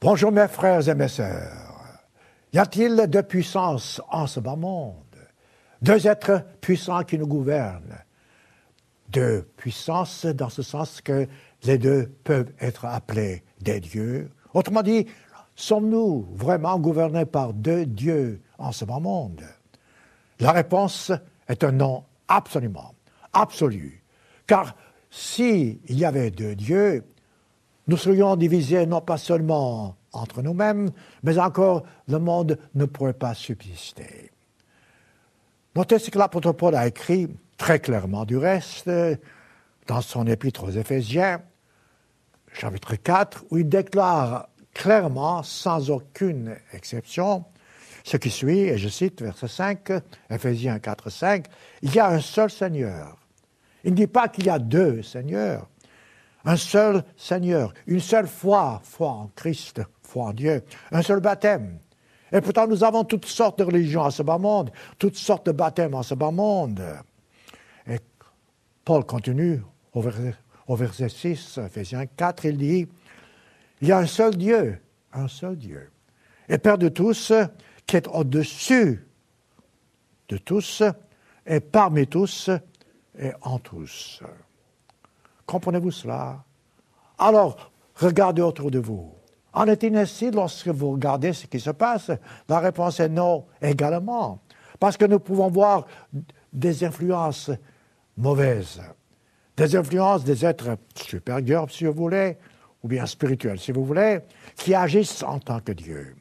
Bonjour mes frères et mes sœurs. Y a-t-il de puissance en ce bas monde? Deux êtres puissants qui nous gouvernent. Deux puissances dans ce sens que les deux peuvent être appelés des dieux. Autrement dit, sommes-nous vraiment gouvernés par deux dieux en ce bas monde? La réponse est un non absolument, absolu. Car s'il y avait deux dieux, nous serions divisés non pas seulement entre nous-mêmes, mais encore le monde ne pourrait pas subsister. Notez ce que l'apôtre Paul a écrit, très clairement du reste, dans son épître aux Éphésiens, chapitre 4, où il déclare clairement, sans aucune exception, ce qui suit, et je cite verset 5, Éphésiens 4, 5, « Il y a un seul Seigneur. » Il ne dit pas qu'il y a deux Seigneurs. Un seul Seigneur, une seule foi en Christ, foi en Dieu, un seul baptême. Et pourtant, nous avons toutes sortes de religions en ce bas monde, toutes sortes de baptêmes en ce bas monde. Et Paul continue au verset 6, Éphésiens 4, il dit, « Il y a un seul Dieu, et Père de tous, qui est au-dessus de tous, et parmi tous, et en tous. » Comprenez-vous cela? Alors, regardez autour de vous. En est-il ainsi lorsque vous regardez ce qui se passe? La réponse est non également. Parce que nous pouvons voir des influences mauvaises, des influences des êtres supérieurs, si vous voulez, ou bien spirituels, si vous voulez, qui agissent en tant que Dieu.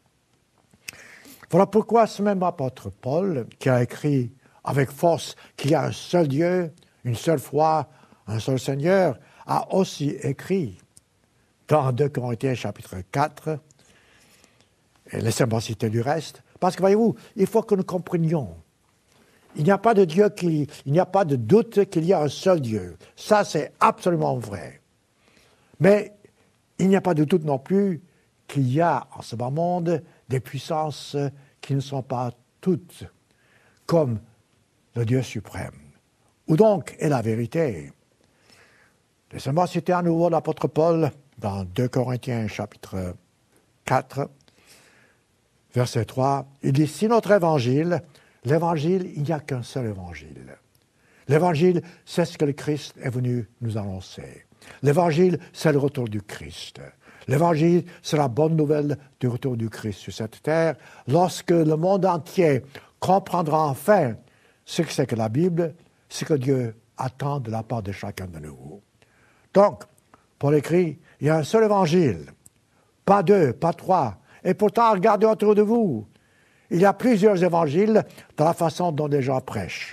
Voilà pourquoi ce même apôtre Paul, qui a écrit avec force qu'il y a un seul Dieu, une seule foi, un seul Seigneur, a aussi écrit dans 2 Corinthiens chapitre 4, et laissez-moi citer du reste, parce que voyez-vous, il faut que nous comprenions, il n'y a pas de Dieu, il n'y a pas de doute qu'il y a un seul Dieu. Ça, c'est absolument vrai. Mais il n'y a pas de doute non plus qu'il y a en ce bas monde des puissances qui ne sont pas toutes comme le Dieu suprême. Où donc est la vérité? Laissez-moi citer à nouveau l'apôtre Paul dans 2 Corinthiens chapitre 4, verset 3. Il dit, si notre évangile, il n'y a qu'un seul évangile. L'évangile, c'est ce que le Christ est venu nous annoncer. L'évangile, c'est le retour du Christ. L'évangile, c'est la bonne nouvelle du retour du Christ sur cette terre, lorsque le monde entier comprendra enfin ce que c'est que la Bible, ce que Dieu attend de la part de chacun de nous. Donc, Paul écrit, il y a un seul évangile, pas deux, pas trois. Et pourtant, regardez autour de vous. Il y a plusieurs évangiles dans la façon dont les gens prêchent.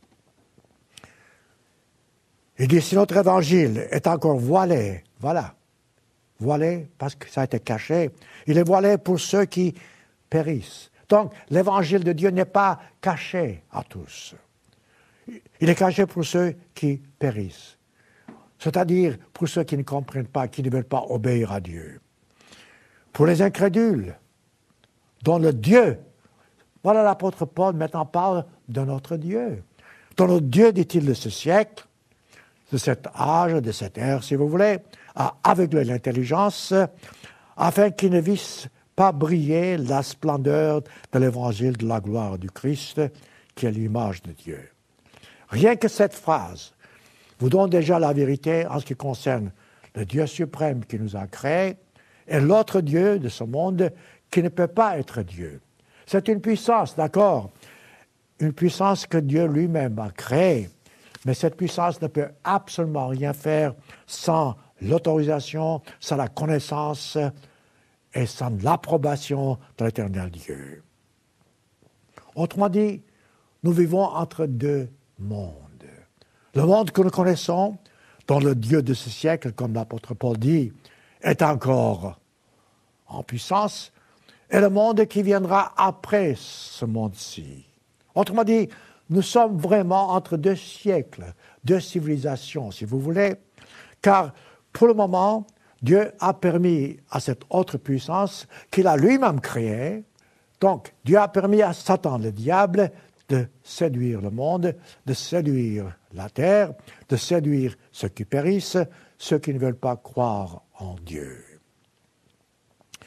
Il dit, si notre évangile est encore voilé, voilà, voilé parce que ça a été caché, il est voilé pour ceux qui périssent. Donc, l'évangile de Dieu n'est pas caché à tous. Il est caché pour ceux qui périssent. C'est-à-dire pour ceux qui ne comprennent pas, qui ne veulent pas obéir à Dieu. Pour les incrédules, dont le Dieu, voilà l'apôtre Paul maintenant parle de notre Dieu. Dont notre Dieu, dit-il, de ce siècle, de cet âge, de cette ère, si vous voulez, a aveuglé l'intelligence, afin qu'ils ne vissent pas briller la splendeur de l'évangile de la gloire du Christ, qui est l'image de Dieu. Rien que cette phrase vous donne déjà la vérité en ce qui concerne le Dieu suprême qui nous a créés et l'autre Dieu de ce monde qui ne peut pas être Dieu. C'est une puissance, d'accord, une puissance que Dieu lui-même a créée, mais cette puissance ne peut absolument rien faire sans l'autorisation, sans la connaissance et sans l'approbation de l'éternel Dieu. Autrement dit, nous vivons entre deux mondes. Le monde que nous connaissons, dont le Dieu de ce siècle, comme l'apôtre Paul dit, est encore en puissance, et le monde qui viendra après ce monde-ci. Autrement dit, nous sommes vraiment entre deux siècles, deux civilisations, si vous voulez, car pour le moment, Dieu a permis à cette autre puissance qu'il a lui-même créée, donc Dieu a permis à Satan, le diable, de séduire le monde, de séduire la terre, de séduire ceux qui périssent, ceux qui ne veulent pas croire en Dieu.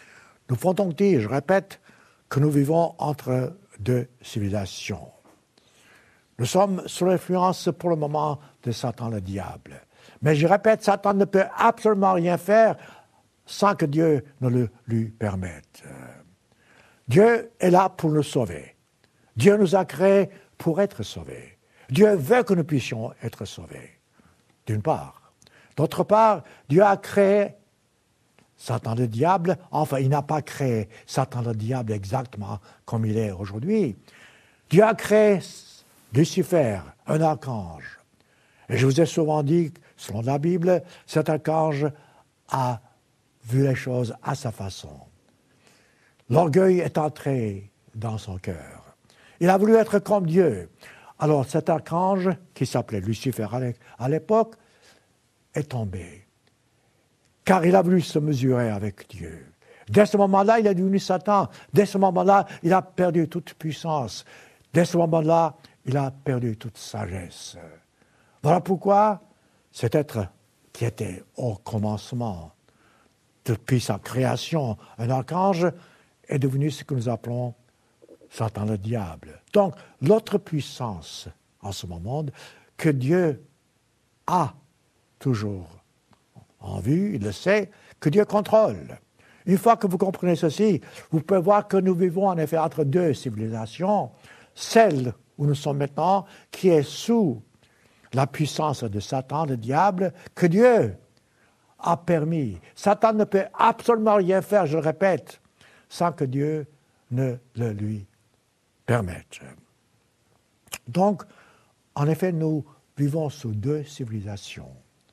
Nous pouvons donc dire, je répète, que nous vivons entre deux civilisations. Nous sommes sous l'influence pour le moment de Satan le diable. Mais je répète, Satan ne peut absolument rien faire sans que Dieu ne le lui permette. Dieu est là pour nous sauver. Dieu nous a créés pour être sauvés. Dieu veut que nous puissions être sauvés, d'une part. D'autre part, Dieu a créé Satan le diable. Enfin, il n'a pas créé Satan le diable exactement comme il est aujourd'hui. Dieu a créé Lucifer, un archange. Et je vous ai souvent dit, selon la Bible, cet archange a vu les choses à sa façon. L'orgueil est entré dans son cœur. Il a voulu être comme Dieu. Alors cet archange, qui s'appelait Lucifer à l'époque, est tombé. Car il a voulu se mesurer avec Dieu. Dès ce moment-là, il est devenu Satan. Dès ce moment-là, il a perdu toute puissance. Dès ce moment-là, il a perdu toute sagesse. Voilà pourquoi cet être qui était au commencement, depuis sa création, un archange, est devenu ce que nous appelons Satan le diable. Donc, l'autre puissance en ce monde que Dieu a toujours en vue, il le sait, que Dieu contrôle. Une fois que vous comprenez ceci, vous pouvez voir que nous vivons en effet entre deux civilisations, celle où nous sommes maintenant, qui est sous la puissance de Satan, le diable, que Dieu a permis. Satan ne peut absolument rien faire, je le répète, sans que Dieu ne le lui permette. Donc, en effet, nous vivons sous deux civilisations,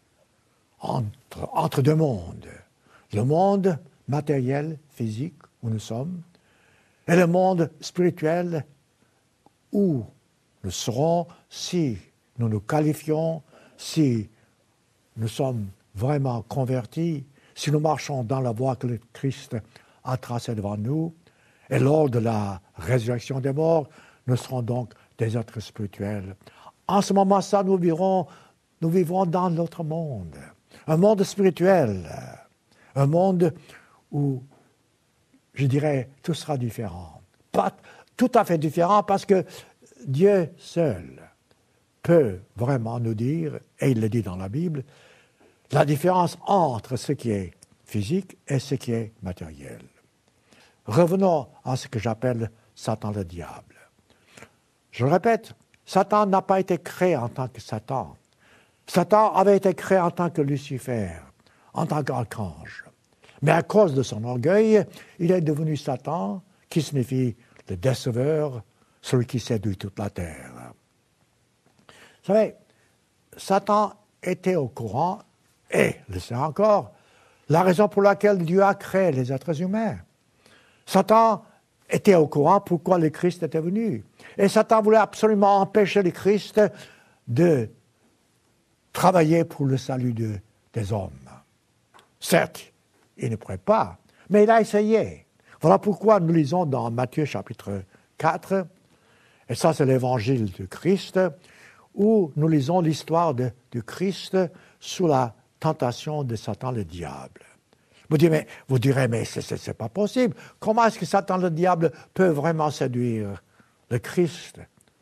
entre deux mondes. Le monde matériel, physique, où nous sommes, et le monde spirituel, où nous serons si nous nous qualifions, si nous sommes vraiment convertis, si nous marchons dans la voie que le Christ a tracée devant nous, et lors de la résurrection des morts, nous serons donc des êtres spirituels. En ce moment-là, nous vivrons dans notre monde, un monde spirituel, un monde où, je dirais, tout sera différent. Pas tout à fait différent parce que Dieu seul peut vraiment nous dire, et il le dit dans la Bible, la différence entre ce qui est physique et ce qui est matériel. Revenons à ce que j'appelle Satan le diable. Je le répète, Satan n'a pas été créé en tant que Satan. Satan avait été créé en tant que Lucifer, en tant qu'archange. Mais à cause de son orgueil, il est devenu Satan, qui signifie le déceveur, celui qui séduit toute la terre. Vous savez, Satan était au courant, et le sait encore, la raison pour laquelle Dieu a créé les êtres humains. Satan était au courant pourquoi le Christ était venu. Et Satan voulait absolument empêcher le Christ de travailler pour le salut des hommes. Certes, il ne pourrait pas, mais il a essayé. Voilà pourquoi nous lisons dans Matthieu chapitre 4, et ça c'est l'évangile du Christ, où nous lisons l'histoire du Christ sous la tentation de Satan le diable. Vous direz, mais c'est pas possible. Comment est-ce que Satan le diable peut vraiment séduire le Christ?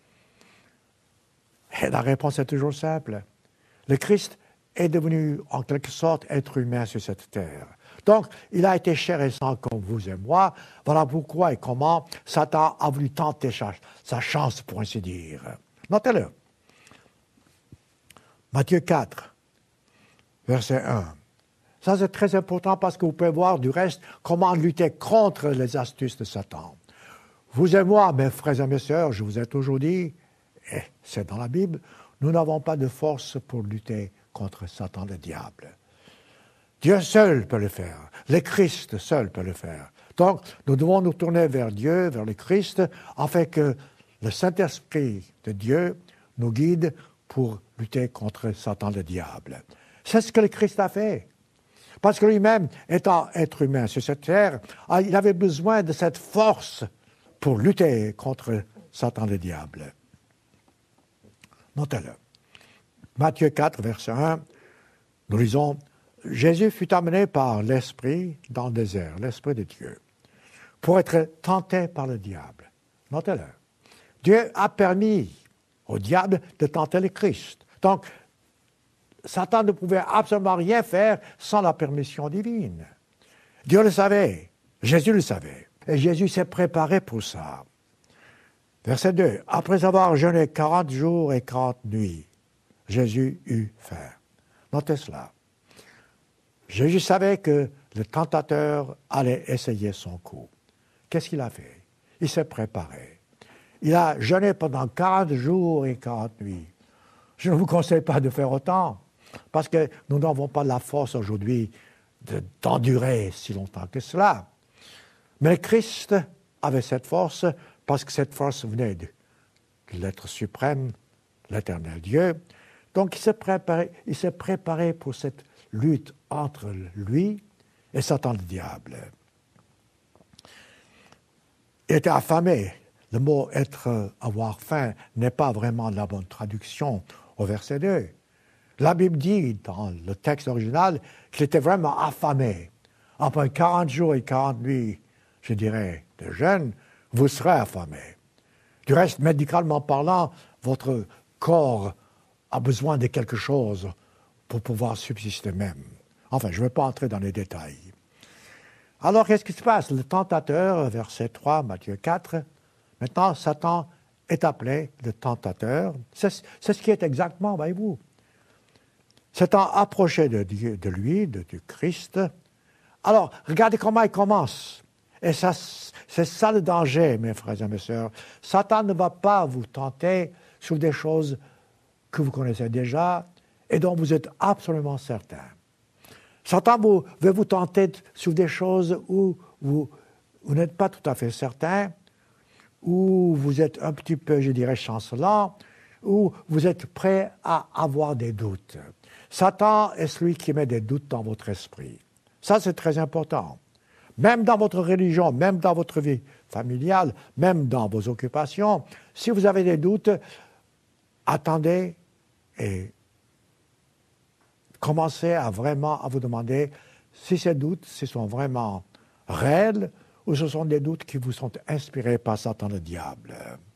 Et la réponse est toujours simple. Le Christ est devenu en quelque sorte être humain sur cette terre. Donc, il a été chair et sang comme vous et moi. Voilà pourquoi et comment Satan a voulu tenter sa chance, pour ainsi dire. Notez-le. Matthieu 4, verset 1. Ça, c'est très important parce que vous pouvez voir du reste comment lutter contre les astuces de Satan. Vous et moi, mes frères et mes sœurs, je vous ai toujours dit, et c'est dans la Bible, nous n'avons pas de force pour lutter contre Satan le diable. Dieu seul peut le faire. Le Christ seul peut le faire. Donc, nous devons nous tourner vers Dieu, vers le Christ, afin que le Saint-Esprit de Dieu nous guide pour lutter contre Satan le diable. C'est ce que le Christ a fait. Parce que lui-même, étant être humain sur cette terre, il avait besoin de cette force pour lutter contre Satan le diable. Notez-le. Matthieu 4, verset 1, nous lisons « Jésus fut amené par l'Esprit dans le désert, l'Esprit de Dieu, pour être tenté par le diable. Notez-le. Dieu a permis au diable de tenter le Christ. Donc, Satan ne pouvait absolument rien faire sans la permission divine. Dieu le savait, Jésus le savait, et Jésus s'est préparé pour ça. Verset 2. Après avoir jeûné 40 jours et 40 nuits, Jésus eut faim. Notez cela. Jésus savait que le tentateur allait essayer son coup. Qu'est-ce qu'il a fait? Il s'est préparé. Il a jeûné pendant 40 jours et 40 nuits. Je ne vous conseille pas de faire autant, parce que nous n'avons pas la force aujourd'hui d'endurer si longtemps que cela. Mais Christ avait cette force, parce que cette force venait de l'être suprême, l'éternel Dieu. Donc il s'est préparé pour cette lutte entre lui et Satan le diable. Il était affamé. Le mot avoir faim n'est pas vraiment la bonne traduction au verset 2. La Bible dit dans le texte original qu'il était vraiment affamé. Après 40 jours et 40 nuits, je dirais, de jeûne, vous serez affamé. Du reste, médicalement parlant, votre corps a besoin de quelque chose pour pouvoir subsister même. Enfin, je ne vais pas entrer dans les détails. Alors, qu'est-ce qui se passe? Le tentateur, verset 3, Matthieu 4, maintenant, Satan est appelé le tentateur. C'est ce qui est exactement, voyez-vous. S'étant approché de lui, du Christ. Alors, regardez comment il commence. Et ça, c'est ça le danger, mes frères et mes sœurs. Satan ne va pas vous tenter sur des choses que vous connaissez déjà et dont vous êtes absolument certain. Satan veut vous tenter sur des choses où vous n'êtes pas tout à fait certain, où vous êtes un petit peu, je dirais, chancelant, où vous êtes prêt à avoir des doutes. Satan est celui qui met des doutes dans votre esprit. Ça, c'est très important. Même dans votre religion, même dans votre vie familiale, même dans vos occupations, si vous avez des doutes, attendez et commencez à vraiment à vous demander si ces doutes, ce sont vraiment réels ou ce sont des doutes qui vous sont inspirés par Satan le diable.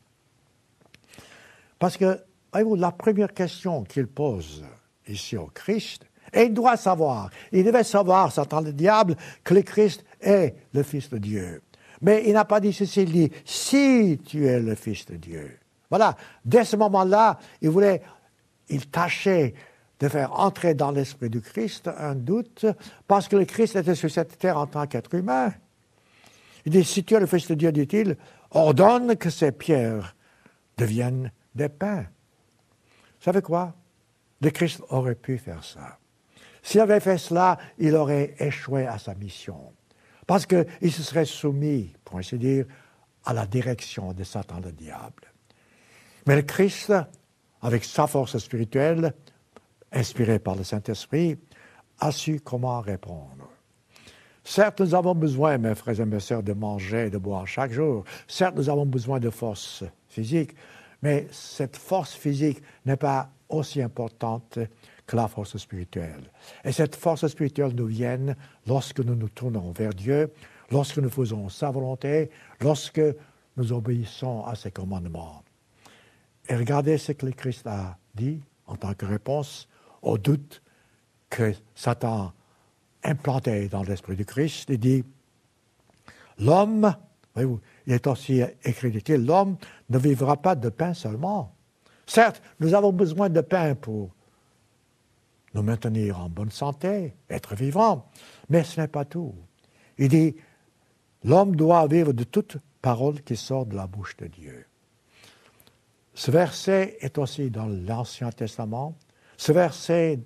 Parce que, voyez-vous, la première question qu'il pose ici au Christ, et il doit savoir, il devait savoir, Satan le diable, que le Christ est le Fils de Dieu. Mais il n'a pas dit ceci, il dit, si tu es le Fils de Dieu. Voilà, dès ce moment-là, il tâchait de faire entrer dans l'esprit du Christ un doute, parce que le Christ était sur cette terre en tant qu'être humain. Il dit, si tu es le Fils de Dieu, dit-il, ordonne que ces pierres deviennent des pains. Vous savez quoi? Le Christ aurait pu faire ça. S'il avait fait cela, il aurait échoué à sa mission. Parce qu'il se serait soumis, pour ainsi dire, à la direction de Satan le diable. Mais le Christ, avec sa force spirituelle, inspirée par le Saint-Esprit, a su comment répondre. Certes, nous avons besoin, mes frères et mes sœurs, de manger et de boire chaque jour. Certes, nous avons besoin de force physique, mais cette force physique n'est pas aussi importante que la force spirituelle. Et cette force spirituelle nous vient lorsque nous nous tournons vers Dieu, lorsque nous faisons sa volonté, lorsque nous obéissons à ses commandements. Et regardez ce que le Christ a dit en tant que réponse au doute que Satan implantait dans l'esprit du Christ. Il dit, l'homme, voyez-vous, il est aussi écrit, dit-il, l'homme ne vivra pas de pain seulement. Certes, nous avons besoin de pain pour nous maintenir en bonne santé, être vivant, mais ce n'est pas tout. Il dit, l'homme doit vivre de toute parole qui sort de la bouche de Dieu. Ce verset est aussi dans l'Ancien Testament. Ce verset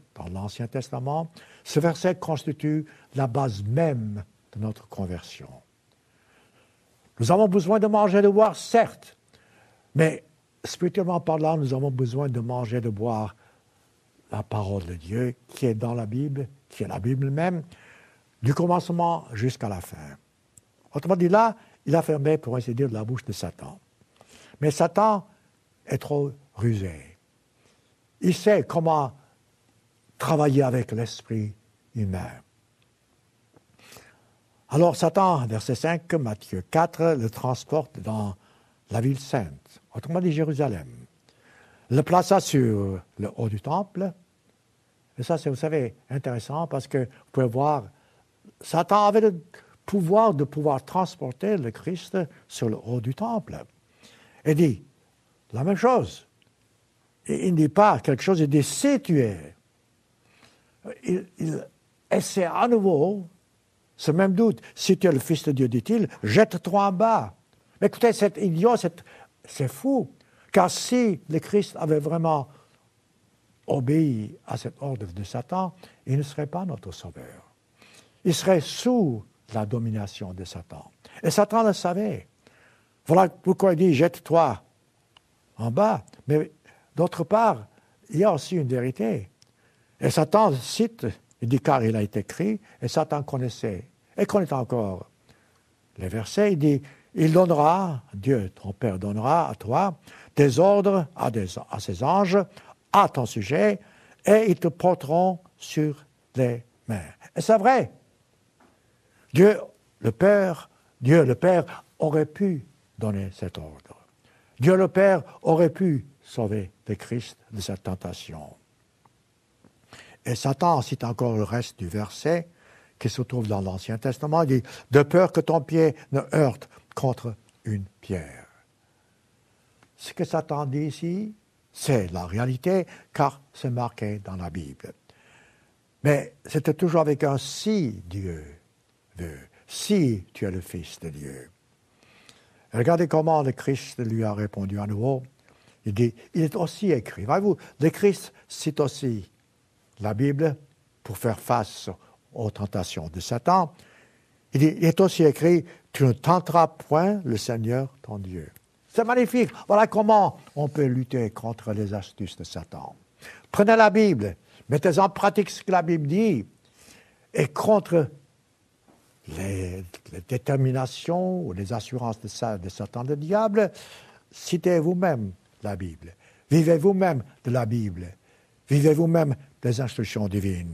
constitue la base même de notre conversion. Nous avons besoin de manger et de boire, certes, mais spirituellement parlant, nous avons besoin de manger et de boire la parole de Dieu qui est dans la Bible, qui est la Bible même, du commencement jusqu'à la fin. Autrement dit, là, il a fermé, pour ainsi dire, la bouche de Satan. Mais Satan est trop rusé. Il sait comment travailler avec l'esprit humain. Alors Satan, verset 5, Matthieu 4, le transporte dans la ville sainte, autrement dit Jérusalem. Le plaça sur le haut du temple. Et ça, c'est, vous savez, intéressant parce que vous pouvez voir, Satan avait le pouvoir de pouvoir transporter le Christ sur le haut du temple. Et dit la même chose. Et il ne dit pas quelque chose, il dit si tu es. Il essaie à nouveau ce même doute. Si tu es le Fils de Dieu, dit-il, jette-toi en bas. Mais écoutez, cet idiot, c'est fou. Car si le Christ avait vraiment obéi à cet ordre de Satan, il ne serait pas notre sauveur. Il serait sous la domination de Satan. Et Satan le savait. Voilà pourquoi il dit, jette-toi en bas. Mais d'autre part, il y a aussi une vérité. Et Satan cite, il dit, car il a été écrit, et Satan connaissait, et connaît encore les versets, il dit, il donnera, Dieu, ton Père donnera à toi, des ordres à ses anges, à ton sujet, et ils te porteront sur les mains. Et c'est vrai. Dieu le Père aurait pu donner cet ordre. Dieu le Père aurait pu sauver le Christ de cette tentation. Et Satan cite encore le reste du verset qui se trouve dans l'Ancien Testament. Il dit « De peur que ton pied ne heurte contre une pierre. » Ce que Satan dit ici, c'est la réalité, car c'est marqué dans la Bible. Mais c'était toujours avec un « si Dieu veut »,« si tu es le Fils de Dieu ». Regardez comment le Christ lui a répondu à nouveau. Il dit, il est aussi écrit. Voyez-vous, le Christ cite aussi la Bible pour faire face aux tentations de Satan. Il dit, il est aussi écrit, tu ne tenteras point le Seigneur ton Dieu. C'est magnifique. Voilà comment on peut lutter contre les astuces de Satan. Prenez la Bible, mettez en pratique ce que la Bible dit, et contre les déterminations ou les assurances de Satan, le diable, citez vous-même la Bible. Vivez vous-même de la Bible. Vivez vous-même des instructions divines.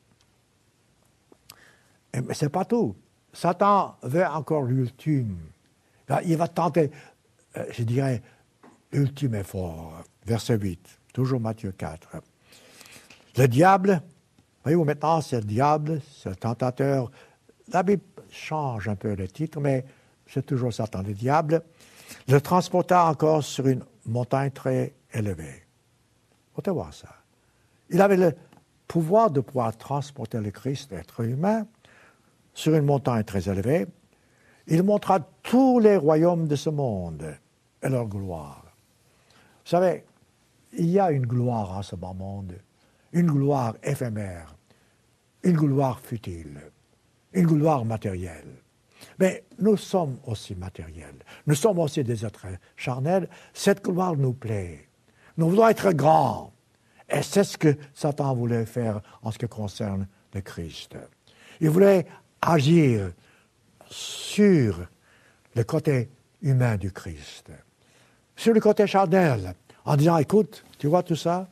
Mais ce n'est pas tout. Satan veut encore l'ultime. Il va tenter, je dirais, l'ultime effort. Verset 8, toujours Matthieu 4. Le diable, voyez-vous maintenant, c'est le diable, c'est le tentateur. La Bible change un peu le titre, mais c'est toujours Satan, le diable. Le transporta encore sur une montagne très élevée. Vous pouvez voir ça. Il avait le pouvoir de pouvoir transporter le Christ, l'être humain, sur une montagne très élevée. Il montra tous les royaumes de ce monde et leur gloire. Vous savez, il y a une gloire en ce bas monde, une gloire éphémère, une gloire futile, une gloire matérielle. Mais nous sommes aussi matériels. Nous sommes aussi des êtres charnels. Cette gloire nous plaît. Nous voulons être grands. Et c'est ce que Satan voulait faire en ce qui concerne le Christ. Il voulait agir sur le côté humain du Christ, sur le côté charnel, en disant, écoute, tu vois tout ça?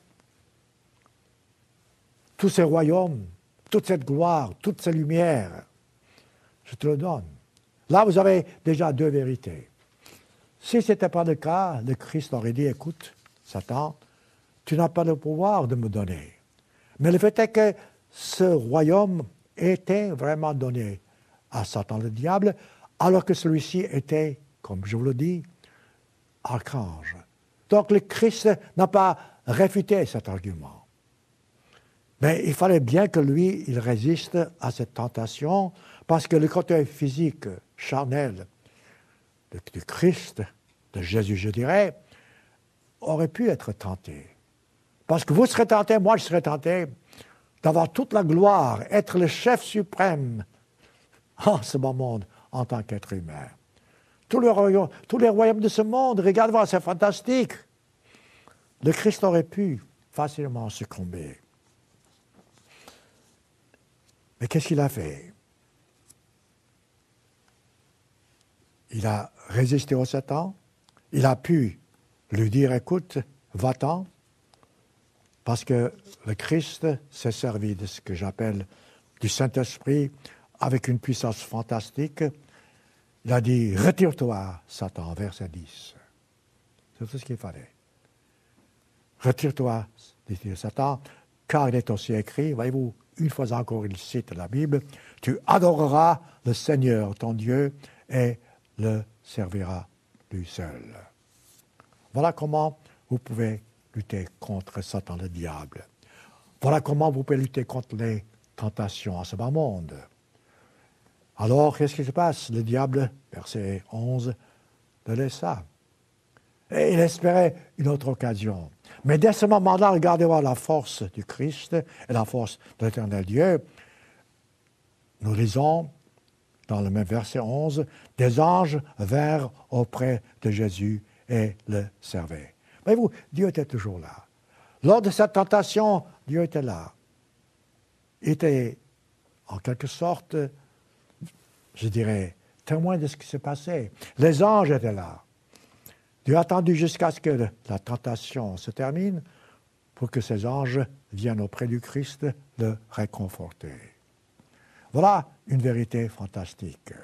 Tous ces royaumes, toute cette gloire, toute ces lumières, je te le donne. Là, vous avez déjà deux vérités. Si ce n'était pas le cas, le Christ aurait dit, écoute, Satan, tu n'as pas le pouvoir de me donner. Mais le fait est que ce royaume était vraiment donné à Satan le diable, alors que celui-ci était, comme je vous le dis, archange. Donc le Christ n'a pas réfuté cet argument. Mais il fallait bien que lui, il résiste à cette tentation, parce que le côté physique, charnel du Christ, de Jésus, je dirais, aurait pu être tenté. Parce que vous serez tenté, moi je serais tenté, d'avoir toute la gloire, être le chef suprême en ce monde en tant qu'être humain. Tous les royaumes de ce monde, regardez-moi, c'est fantastique. Le Christ aurait pu facilement succomber. Mais qu'est-ce qu'il a fait? Il a résisté au Satan. Il a pu lui dire, écoute, va-t'en, parce que le Christ s'est servi de ce que j'appelle du Saint-Esprit avec une puissance fantastique, il a dit « Retire-toi, Satan », verset 10. C'est tout ce qu'il fallait. « Retire-toi, dit Satan, car il est aussi écrit, voyez-vous, une fois encore il cite la Bible, « Tu adoreras le Seigneur, ton Dieu, et le serviras lui seul. » Voilà comment vous pouvez lutter contre Satan, le diable. Voilà comment vous pouvez lutter contre les tentations à ce bas monde. Alors, qu'est-ce qui se passe? Le diable, verset 11, le laissa. Et il espérait une autre occasion. Mais dès ce moment-là, regardez voir la force du Christ et la force de l'Éternel Dieu. Nous lisons dans le même verset 11, « Des anges vinrent auprès de Jésus et le servaient. » Voyez-vous, Dieu était toujours là. Lors de cette tentation, Dieu était là. Il était, en quelque sorte, je dirais, témoin de ce qui s'est passé. Les anges étaient là. Dieu a attendu jusqu'à ce que la tentation se termine pour que ces anges viennent auprès du Christ le réconforter. Voilà une vérité fantastique.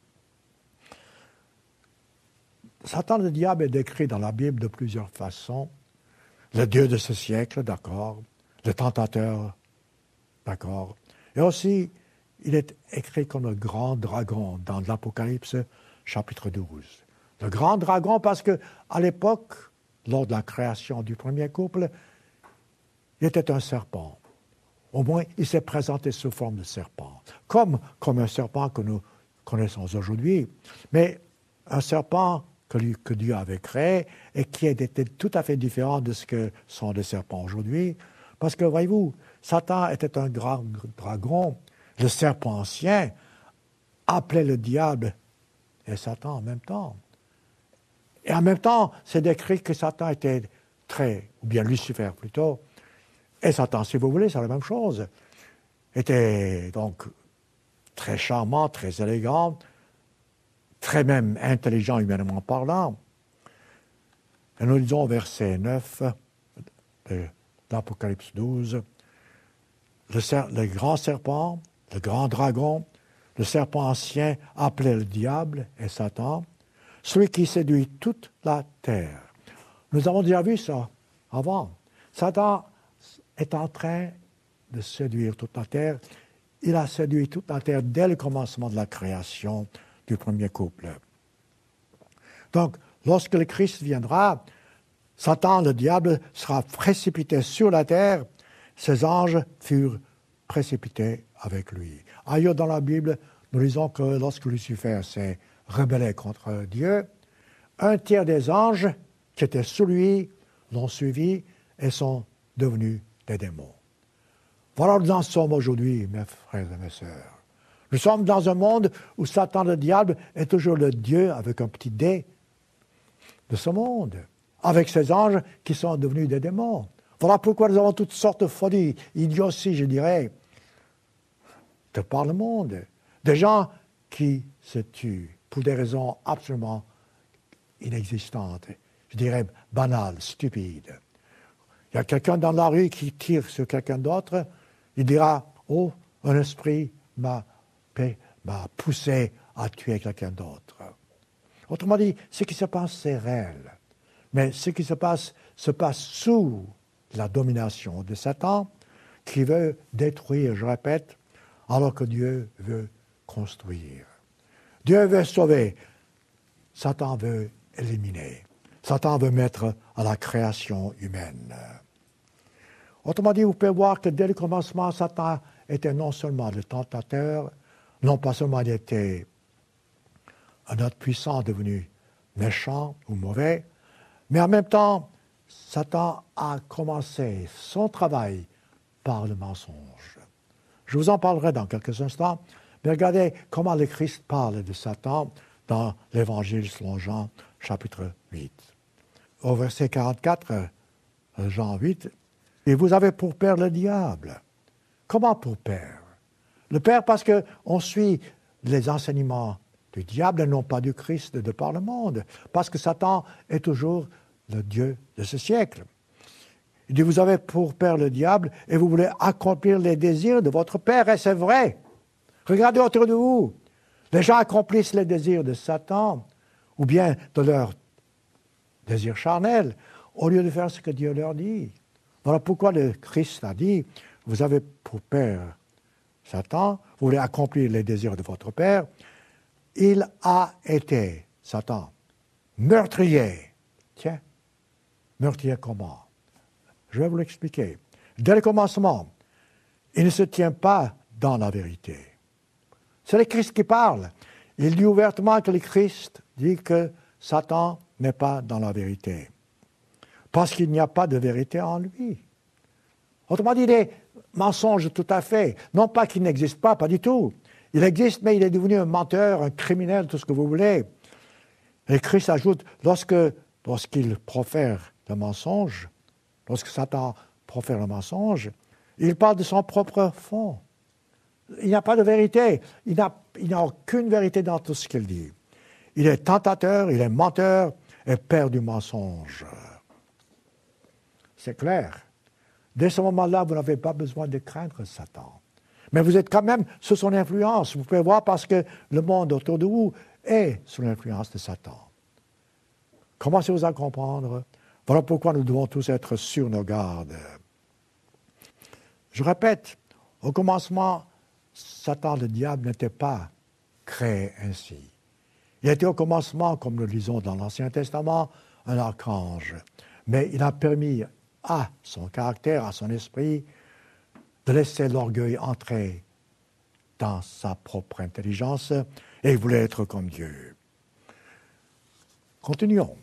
Satan, le diable, est décrit dans la Bible de plusieurs façons. Le Dieu de ce siècle, d'accord. Le tentateur, d'accord. Et aussi, il est écrit comme le grand dragon dans l'Apocalypse, chapitre 12. Le grand dragon, parce qu'à l'époque, lors de la création du premier couple, il était un serpent. Au moins, il s'est présenté sous forme de serpent, comme un serpent que nous connaissons aujourd'hui, mais un serpent que Dieu avait créé et qui était tout à fait différent de ce que sont les serpents aujourd'hui. Parce que, voyez-vous, Satan était un grand dragon, le serpent ancien appelait le diable et Satan en même temps. Et en même temps, c'est décrit que Satan était ou bien Lucifer plutôt, et Satan, si vous voulez, c'est la même chose, était donc très charmant, très élégant, très même intelligent humainement parlant. Et nous lisons au verset 9 de l'Apocalypse 12, le grand serpent, le grand dragon, le serpent ancien appelé le diable et Satan, celui qui séduit toute la terre. Nous avons déjà vu ça avant. Satan est en train de séduire toute la terre. Il a séduit toute la terre dès le commencement de la création du premier couple. Donc, lorsque le Christ viendra, Satan, le diable, sera précipité sur la terre. Ses anges furent précipités avec lui. Ailleurs dans la Bible, nous lisons que lorsque Lucifer s'est rebellé contre Dieu, un tiers des anges qui étaient sous lui l'ont suivi et sont devenus des démons. Voilà où nous en sommes aujourd'hui, mes frères et mes sœurs. Nous sommes dans un monde où Satan, le diable, est toujours le Dieu, avec un petit D, de ce monde, avec ses anges qui sont devenus des démons. Voilà pourquoi nous avons toutes sortes de folies, idioties, je dirais, de par le monde. Des gens qui se tuent pour des raisons absolument inexistantes, je dirais banales, stupides. Il y a quelqu'un dans la rue qui tire sur quelqu'un d'autre, il dira « Oh, un esprit m'a poussé à tuer quelqu'un d'autre. » Autrement dit, ce qui se passe, c'est réel. Mais ce qui se passe sous la domination de Satan, qui veut détruire, je répète, alors que Dieu veut construire. Dieu veut sauver. Satan veut éliminer. Satan veut mettre à la création humaine. Autrement dit, vous pouvez voir que dès le commencement, Satan était non seulement le tentateur, non pas seulement il était un être puissant devenu méchant ou mauvais, mais en même temps, Satan a commencé son travail par le mensonge. Je vous en parlerai dans quelques instants, mais regardez comment le Christ parle de Satan dans l'Évangile selon Jean, chapitre 8. Au verset 44, Jean 8, « Et vous avez pour père le diable. » Comment pour père? Le père parce qu'on suit les enseignements du diable et non pas du Christ de par le monde, parce que Satan est toujours le Dieu de ce siècle. Il dit, vous avez pour père le diable et vous voulez accomplir les désirs de votre père, et c'est vrai. Regardez autour de vous. Les gens accomplissent les désirs de Satan ou bien de leurs désirs charnels au lieu de faire ce que Dieu leur dit. Voilà pourquoi le Christ a dit, vous avez pour père Satan, vous voulez accomplir les désirs de votre père. Il a été, Satan, meurtrier. Tiens, meurtrier comment? Je vais vous l'expliquer. Dès le commencement, il ne se tient pas dans la vérité. C'est le Christ qui parle. Il dit ouvertement que le Christ dit que Satan n'est pas dans la vérité. Parce qu'il n'y a pas de vérité en lui. Autrement dit, il est mensonge tout à fait. Non pas qu'il n'existe pas, pas du tout. Il existe, mais il est devenu un menteur, un criminel, tout ce que vous voulez. Et Christ ajoute, lorsqu'il profère le mensonge, lorsque Satan profère le mensonge, il parle de son propre fond. Il n'y a pas de vérité. Il n'a aucune vérité dans tout ce qu'il dit. Il est tentateur, il est menteur et père du mensonge. C'est clair. Dès ce moment-là, vous n'avez pas besoin de craindre Satan. Mais vous êtes quand même sous son influence. Vous pouvez voir parce que le monde autour de vous est sous l'influence de Satan. Commencez-vous à comprendre. Voilà pourquoi nous devons tous être sur nos gardes. Je répète, au commencement, Satan, le diable, n'était pas créé ainsi. Il était au commencement, comme nous le lisons dans l'Ancien Testament, un archange. Mais il a permis à son caractère, à son esprit, de laisser l'orgueil entrer dans sa propre intelligence et il voulait être comme Dieu. Continuons.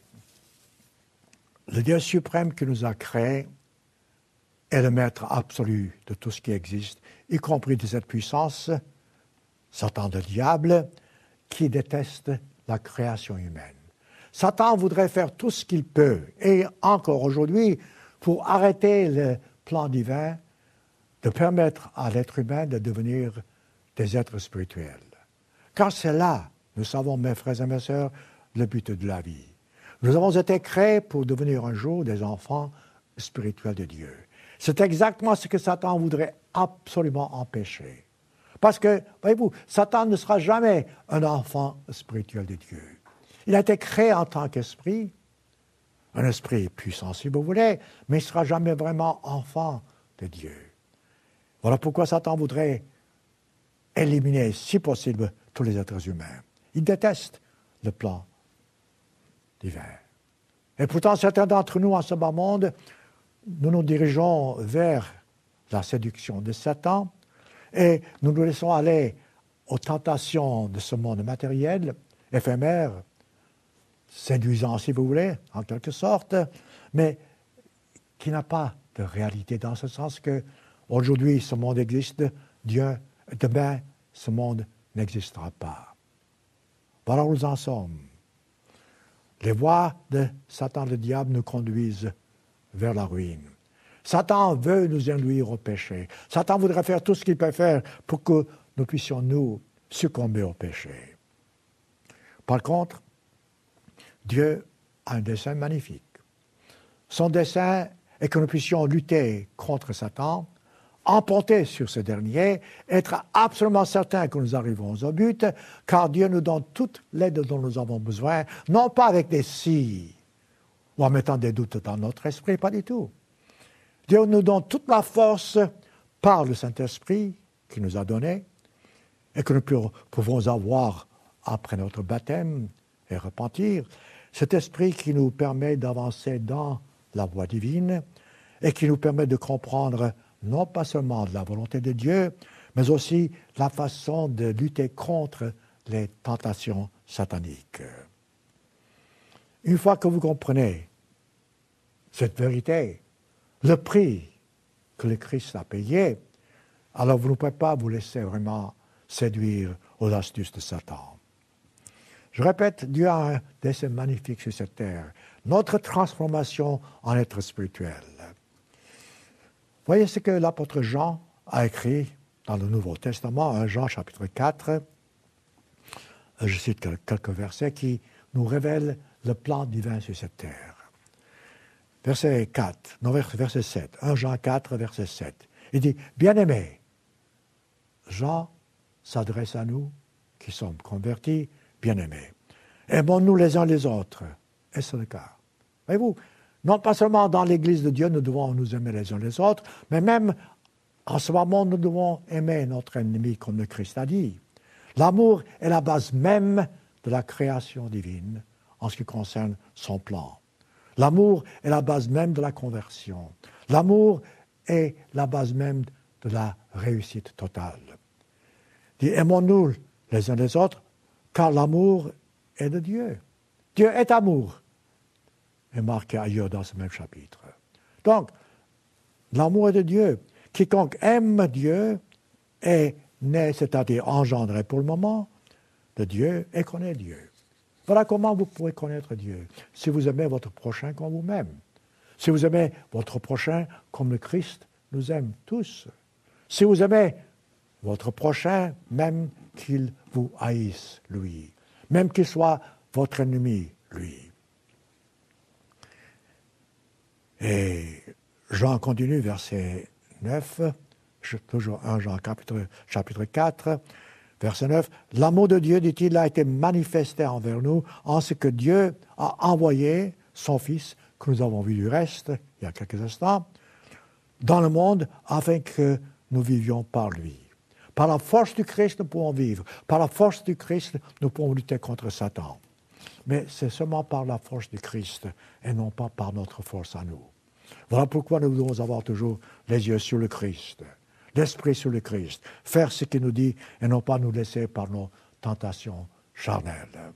Le Dieu suprême qui nous a créés est le maître absolu de tout ce qui existe, y compris de cette puissance, Satan le diable, qui déteste la création humaine. Satan voudrait faire tout ce qu'il peut, et encore aujourd'hui, pour arrêter le plan divin, de permettre à l'être humain de devenir des êtres spirituels. Car c'est là, nous savons, mes frères et mes sœurs, le but de la vie. Nous avons été créés pour devenir un jour des enfants spirituels de Dieu. C'est exactement ce que Satan voudrait absolument empêcher. Parce que, voyez-vous, Satan ne sera jamais un enfant spirituel de Dieu. Il a été créé en tant qu'esprit, un esprit puissant si vous voulez, mais il ne sera jamais vraiment enfant de Dieu. Voilà pourquoi Satan voudrait éliminer, si possible, tous les êtres humains. Il déteste le plan divin. Et pourtant, certains d'entre nous, en ce bas monde, nous nous dirigeons vers la séduction de Satan et nous nous laissons aller aux tentations de ce monde matériel, éphémère, séduisant si vous voulez, en quelque sorte, mais qui n'a pas de réalité dans ce sens que aujourd'hui ce monde existe, demain ce monde n'existera pas. Voilà où nous en sommes. Les voies de Satan le diable nous conduisent vers la ruine. Satan veut nous induire au péché. Satan voudrait faire tout ce qu'il peut faire pour que nous puissions nous succomber au péché. Par contre, Dieu a un dessein magnifique. Son dessein est que nous puissions lutter contre Satan, emporter sur ce dernier, être absolument certains que nous arrivons au but, car Dieu nous donne toute l'aide dont nous avons besoin, non pas avec des si, ou en mettant des doutes dans notre esprit, pas du tout. Dieu nous donne toute la force par le Saint-Esprit qu'il nous a donné et que nous pouvons avoir après notre baptême et repentir. Cet esprit qui nous permet d'avancer dans la voie divine et qui nous permet de comprendre non pas seulement la volonté de Dieu, mais aussi la façon de lutter contre les tentations sataniques. Une fois que vous comprenez cette vérité, le prix que le Christ a payé, alors vous ne pouvez pas vous laisser vraiment séduire aux astuces de Satan. Je répète, Dieu a un dessein magnifique sur cette terre, notre transformation en être spirituel. Voyez ce que l'apôtre Jean a écrit dans le Nouveau Testament, 1 Jean chapitre 4. Je cite quelques versets qui nous révèlent le plan divin sur cette terre. Verset 4, non, verset 7, 1 Jean 4, verset 7. Il dit, bien-aimés, Jean s'adresse à nous, qui sommes convertis, bien-aimés. Aimons-nous les uns les autres. Et c'est le cas. Voyez-vous, non pas seulement dans l'Église de Dieu, nous devons nous aimer les uns les autres, mais même en ce moment, nous devons aimer notre ennemi, comme le Christ a dit. L'amour est la base même de la création divine en ce qui concerne son plan. L'amour est la base même de la conversion. L'amour est la base même de la réussite totale. Dit, aimons-nous les uns les autres, car l'amour est de Dieu. Dieu est amour, est marqué ailleurs dans ce même chapitre. Donc, l'amour est de Dieu. Quiconque aime Dieu est né, c'est-à-dire engendré pour le moment, de Dieu et connaît Dieu. Voilà comment vous pourrez connaître Dieu. Si vous aimez votre prochain comme vous-même. Si vous aimez votre prochain comme le Christ nous aime tous. Si vous aimez votre prochain, même qu'il vous haïsse, lui. Même qu'il soit votre ennemi, lui. Et Jean continue, verset 9, toujours 1 Jean chapitre 4, verset 9. L'amour de Dieu, dit-il, a été manifesté envers nous en ce que Dieu a envoyé son Fils, que nous avons vu du reste il y a quelques instants, dans le monde afin que nous vivions par lui. Par la force du Christ, nous pouvons vivre. Par la force du Christ, nous pouvons lutter contre Satan. Mais c'est seulement par la force du Christ et non pas par notre force à nous. Voilà pourquoi nous devons avoir toujours les yeux sur le Christ, l'esprit sur le Christ, faire ce qu'il nous dit et non pas nous laisser par nos tentations charnelles.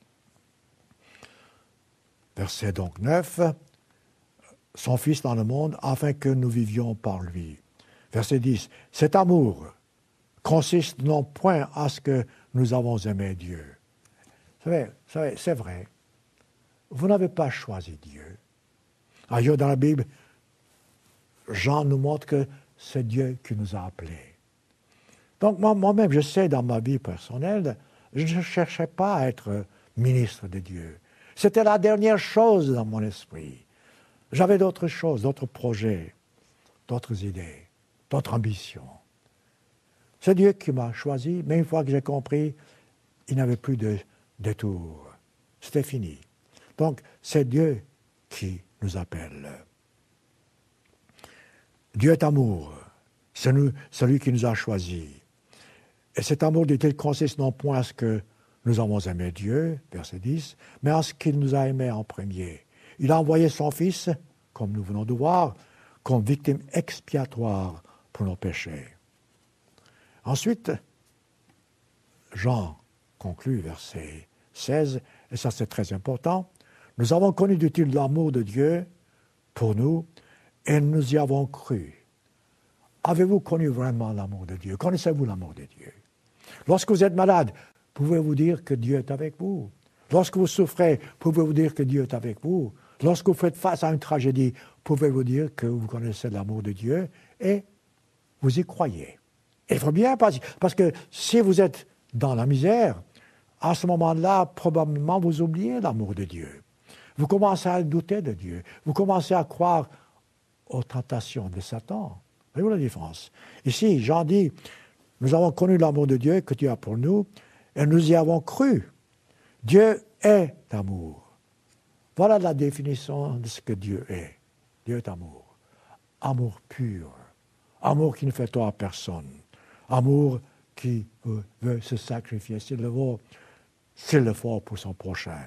Verset donc 9, son Fils dans le monde afin que nous vivions par lui. Verset 10, cet amour consiste non point à ce que nous avons aimé Dieu. Vous savez, c'est vrai, vous n'avez pas choisi Dieu. Ailleurs dans la Bible, Jean nous montre que c'est Dieu qui nous a appelés. Donc moi-même, je sais dans ma vie personnelle, je ne cherchais pas à être ministre de Dieu. C'était la dernière chose dans mon esprit. J'avais d'autres choses, d'autres projets, d'autres idées, d'autres ambitions. C'est Dieu qui m'a choisi, mais une fois que j'ai compris, il n'y avait plus de détour. C'était fini. Donc, c'est Dieu qui nous appelle. Dieu est amour. C'est celui qui nous a choisis. Et cet amour, dit-il, consiste non point à ce que nous avons aimé Dieu, verset 10, mais à ce qu'il nous a aimés en premier. Il a envoyé son Fils, comme nous venons de voir, comme victime expiatoire pour nos péchés. Ensuite, Jean conclut, verset 16, et ça c'est très important, « Nous avons connu, dit-il, l'amour de Dieu pour nous, et nous y avons cru. » Avez-vous connu vraiment l'amour de Dieu? Connaissez-vous l'amour de Dieu? Lorsque vous êtes malade, pouvez-vous dire que Dieu est avec vous? Lorsque vous souffrez, pouvez-vous dire que Dieu est avec vous? Lorsque vous faites face à une tragédie, pouvez-vous dire que vous connaissez l'amour de Dieu et vous y croyez? Il faut bien, parce que si vous êtes dans la misère, à ce moment-là, probablement vous oubliez l'amour de Dieu. Vous commencez à douter de Dieu. Vous commencez à croire aux tentations de Satan. Voyez-vous la différence? Ici, Jean dit, nous avons connu l'amour de Dieu que Dieu a pour nous, et nous y avons cru. Dieu est amour. Voilà la définition de ce que Dieu est. Dieu est amour. Amour pur. Amour qui ne fait tort à personne. Amour qui veut se sacrifier s'il le faut pour son prochain.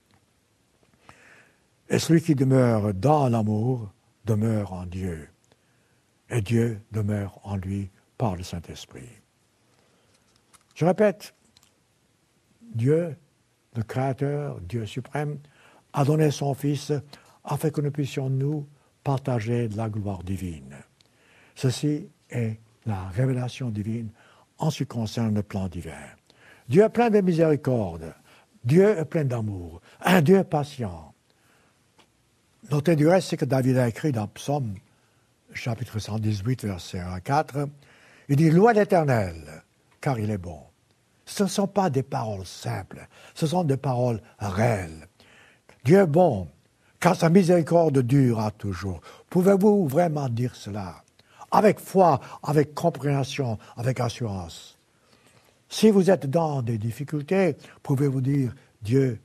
Et celui qui demeure dans l'amour demeure en Dieu. Et Dieu demeure en lui par le Saint-Esprit. Je répète, Dieu, le Créateur, Dieu suprême, a donné son Fils afin que nous puissions nous partager la gloire divine. Ceci est la révélation divine en ce qui concerne le plan divin. Dieu est plein de miséricorde. Dieu est plein d'amour. Un Dieu patient. Notez du reste ce que David a écrit dans Psaume, chapitre 118, verset 1 à 4. Il dit « Louez l'Éternel, car il est bon. » Ce ne sont pas des paroles simples, ce sont des paroles réelles. Dieu est bon, car sa miséricorde dure à toujours. Pouvez-vous vraiment dire cela? Avec foi, avec compréhension, avec assurance. Si vous êtes dans des difficultés, pouvez-vous dire Dieu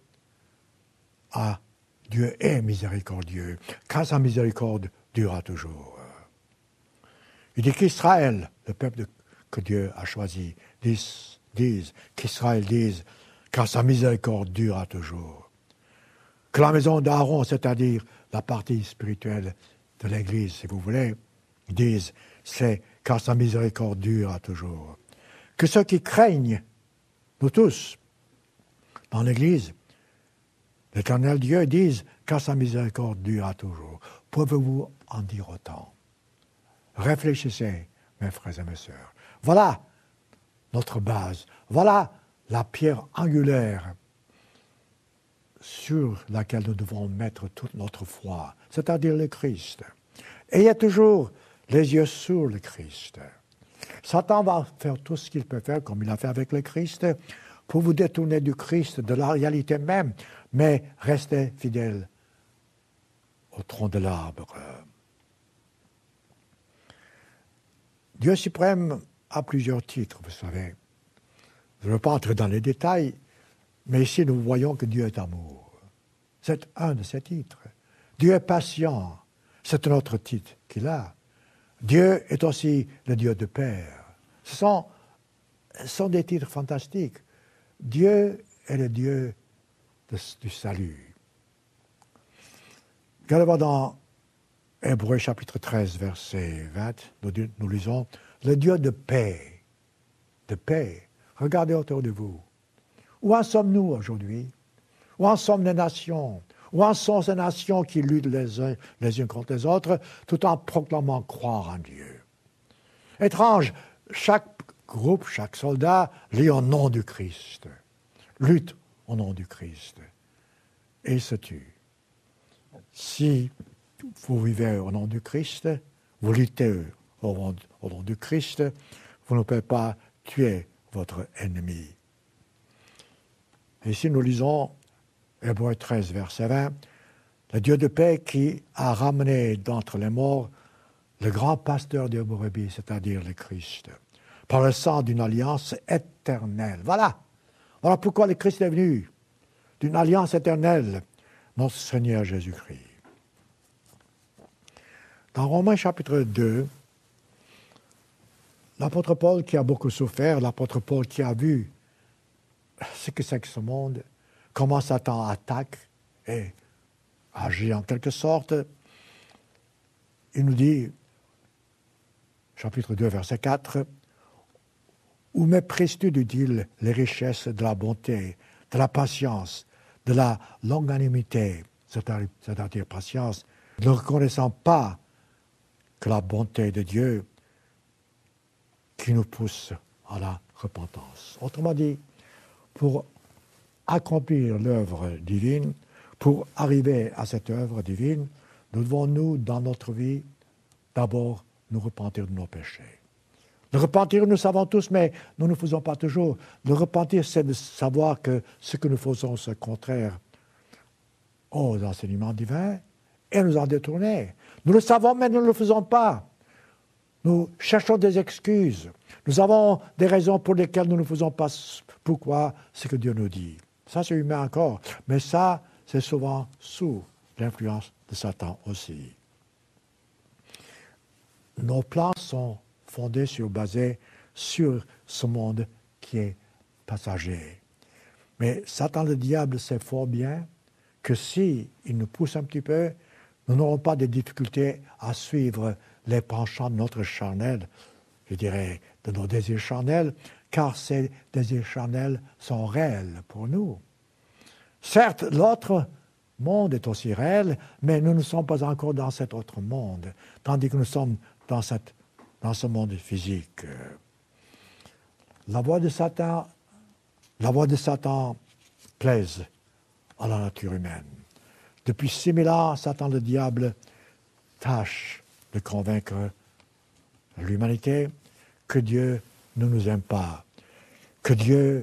est miséricordieux, car sa miséricorde durera toujours. Il dit qu'Israël, le peuple que Dieu a choisi, qu'Israël dise, car sa miséricorde durera toujours. Que la maison d'Aaron, c'est-à-dire la partie spirituelle de l'Église, si vous voulez, dise, c'est car sa miséricorde durera toujours. Que ceux qui craignent, nous tous, dans l'Église, l'Éternel Dieu disent, car sa miséricorde durera toujours. Pouvez-vous en dire autant? Réfléchissez, mes frères et mes sœurs. Voilà notre base. Voilà la pierre angulaire sur laquelle nous devons mettre toute notre foi, c'est-à-dire le Christ. Ayez toujours les yeux sur le Christ. Satan va faire tout ce qu'il peut faire, comme il a fait avec le Christ, pour vous détourner du Christ, de la réalité même, mais restez fidèles au tronc de l'arbre. Dieu suprême a plusieurs titres, vous savez. Je ne veux pas entrer dans les détails, mais ici nous voyons que Dieu est amour. C'est un de ses titres. Dieu est patient, c'est un autre titre qu'il a. Dieu est aussi le Dieu de Père. Ce sont des titres fantastiques. Dieu est le Dieu du salut. Regardez dans Hébreux chapitre 13, verset 20, nous lisons « Le Dieu de paix ». De paix. Regardez autour de vous. Où en sommes-nous aujourd'hui? Où en sont les nations? Où en sont ces nations qui luttent les unes contre les autres, tout en proclamant croire en Dieu? Étrange, chaque groupe, chaque soldat lit au nom du Christ, lutte au nom du Christ, et se tue. Si vous vivez au nom du Christ, vous luttez au nom du Christ, vous ne pouvez pas tuer votre ennemi. Et ici nous lisons Hébreux 13, verset 20, le Dieu de paix qui a ramené d'entre les morts le grand pasteur des brebis, c'est-à-dire le Christ, par le sang d'une alliance éternelle. Voilà pourquoi le Christ est venu, d'une alliance éternelle, notre Seigneur Jésus-Christ. Dans Romains chapitre 2, l'apôtre Paul qui a beaucoup souffert, l'apôtre Paul qui a vu ce que c'est que ce monde, comment Satan attaque et agit en quelque sorte, il nous dit, chapitre 2, verset 4, « Où méprises-tu, dit-il, les richesses de la bonté, de la patience, de la longanimité, c'est-à-dire patience, ne reconnaissant pas que la bonté de Dieu qui nous pousse à la repentance. » Autrement dit, pour accomplir l'œuvre divine, pour arriver à cette œuvre divine, nous devons, nous, dans notre vie, d'abord nous repentir de nos péchés. Le repentir, nous savons tous, mais nous ne le faisons pas toujours. Le repentir, c'est de savoir que ce que nous faisons, c'est contraire aux enseignements divins et nous en détourner. Nous le savons, mais nous ne le faisons pas. Nous cherchons des excuses. Nous avons des raisons pour lesquelles nous ne faisons pas pourquoi ce que Dieu nous dit. Ça, c'est humain encore. Mais ça, c'est souvent sous l'influence de Satan aussi. Nos plans sont basés sur ce monde qui est passager. Mais Satan, le diable, sait fort bien que si il nous pousse un petit peu, nous n'aurons pas de difficultés à suivre les penchants de notre charnel, je dirais, de nos désirs charnels, car ces désirs charnels sont réels pour nous. Certes, l'autre monde est aussi réel, mais nous ne sommes pas encore dans cet autre monde, tandis que nous sommes dans ce monde physique. La voix de Satan plaise à la nature humaine. Depuis 6000 ans, Satan, le diable, tâche de convaincre l'humanité que Dieu ne nous aime pas, que Dieu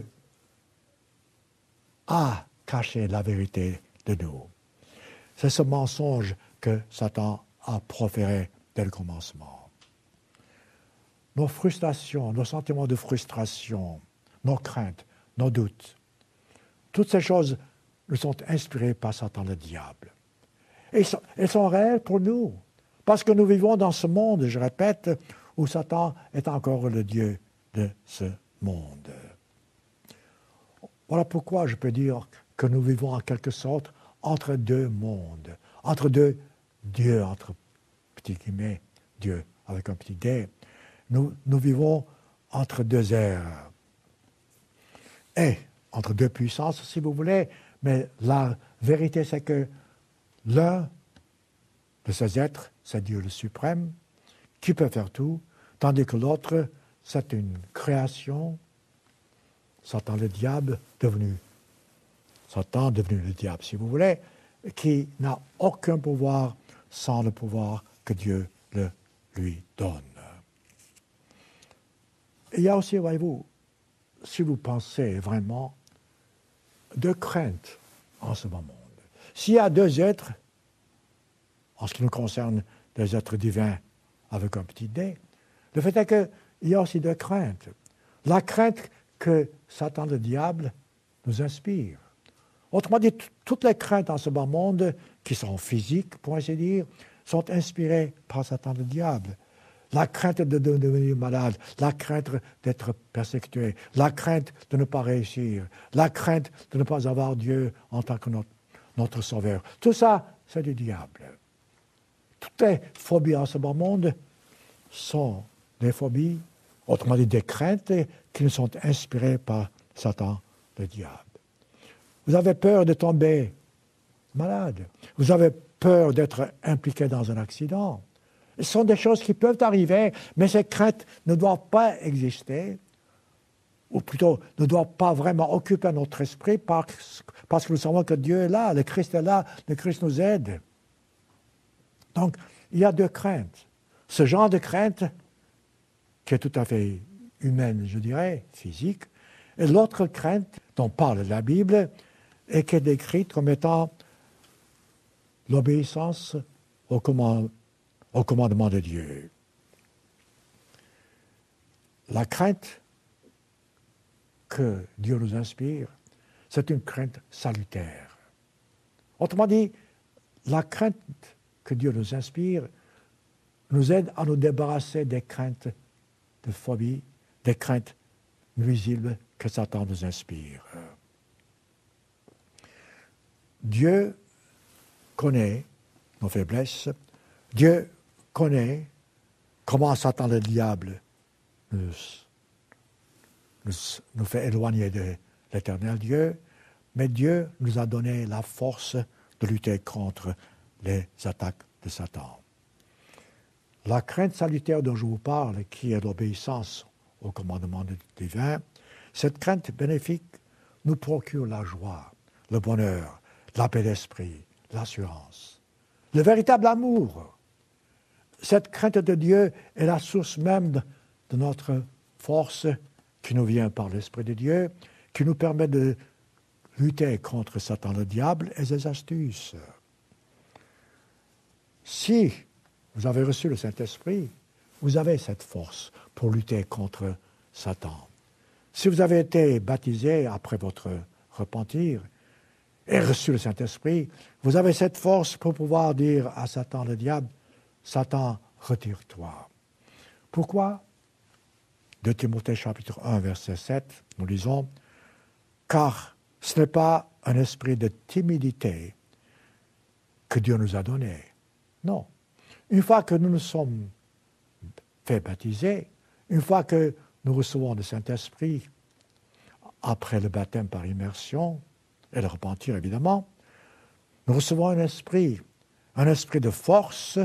a caché la vérité de nous. C'est ce mensonge que Satan a proféré dès le commencement. Nos frustrations, nos sentiments de frustration, nos craintes, nos doutes. Toutes ces choses nous sont inspirées par Satan le diable. Et elles sont réelles pour nous, parce que nous vivons dans ce monde, je répète, où Satan est encore le Dieu de ce monde. Voilà pourquoi je peux dire que nous vivons en quelque sorte entre deux mondes, entre deux dieux, entre petits guillemets, Dieu avec un petit D. Nous vivons entre deux ères. Et entre deux puissances, si vous voulez, mais la vérité, c'est que l'un de ces êtres, c'est Dieu le suprême, qui peut faire tout, tandis que l'autre, c'est une création, Satan le diable, Satan devenu le diable, si vous voulez, qui n'a aucun pouvoir sans le pouvoir que Dieu lui donne. Il y a aussi, voyez-vous, si vous pensez vraiment, deux craintes en ce moment. S'il y a deux êtres, en ce qui nous concerne, des êtres divins avec un petit d, le fait est qu'il y a aussi deux craintes. La crainte que Satan le diable nous inspire. Autrement dit, toutes les craintes en ce bas monde, qui sont physiques, pour ainsi dire, sont inspirées par Satan le diable. La crainte de devenir malade, la crainte d'être persécuté, la crainte de ne pas réussir, la crainte de ne pas avoir Dieu en tant que notre sauveur. Tout ça, c'est du diable. Toutes les phobies en ce bas monde sont des phobies, autrement dit des craintes, qui nous sont inspirées par Satan le diable. Vous avez peur de tomber malade. Vous avez peur d'être impliqué dans un accident. Ce sont des choses qui peuvent arriver, mais ces craintes ne doivent pas exister, ou plutôt ne doivent pas vraiment occuper notre esprit parce que nous savons que Dieu est là, le Christ est là, le Christ nous aide. Donc, il y a deux craintes. Ce genre de crainte, qui est tout à fait humaine, je dirais, physique, et l'autre crainte dont parle la Bible, et qui est décrite comme étant l'obéissance au commandement de Dieu. La crainte que Dieu nous inspire, c'est une crainte salutaire. Autrement dit, la crainte que Dieu nous inspire nous aide à nous débarrasser des craintes de phobie, des craintes nuisibles que Satan nous inspire. Dieu connaît nos faiblesses. Dieu connaît comment Satan le diable nous fait éloigner de l'éternel Dieu, mais Dieu nous a donné la force de lutter contre les attaques de Satan. La crainte salutaire dont je vous parle, qui est l'obéissance au commandement divin, cette crainte bénéfique nous procure la joie, le bonheur, la paix d'esprit, l'assurance, le véritable amour. Cette crainte de Dieu est la source même de notre force qui nous vient par l'Esprit de Dieu, qui nous permet de lutter contre Satan le diable et ses astuces. Si vous avez reçu le Saint-Esprit, vous avez cette force pour lutter contre Satan. Si vous avez été baptisé après votre repentir et reçu le Saint-Esprit, vous avez cette force pour pouvoir dire à Satan le diable, Satan, retire-toi. Pourquoi? 2 Timothée chapitre 1, verset 7, nous lisons, « Car ce n'est pas un esprit de timidité que Dieu nous a donné. Non. Une fois que nous nous sommes fait baptiser, une fois que nous recevons le Saint-Esprit, après le baptême par immersion, et le repentir évidemment, nous recevons un esprit de force,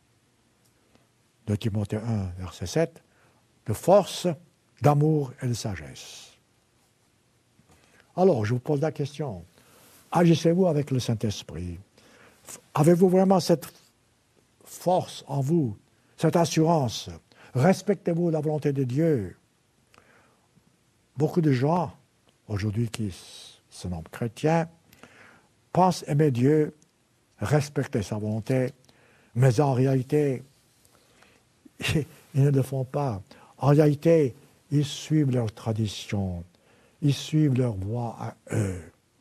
de Timothée 1, verset 7, de force, d'amour et de sagesse. Alors, je vous pose la question, agissez-vous avec le Saint-Esprit? Avez-vous vraiment cette force en vous, cette assurance? Respectez-vous la volonté de Dieu? Beaucoup de gens, aujourd'hui qui se nomment chrétiens, pensent aimer Dieu, respecter sa volonté, mais en réalité, ils ne le font pas. En réalité, ils suivent leur tradition. ils suivent leur voie à eux.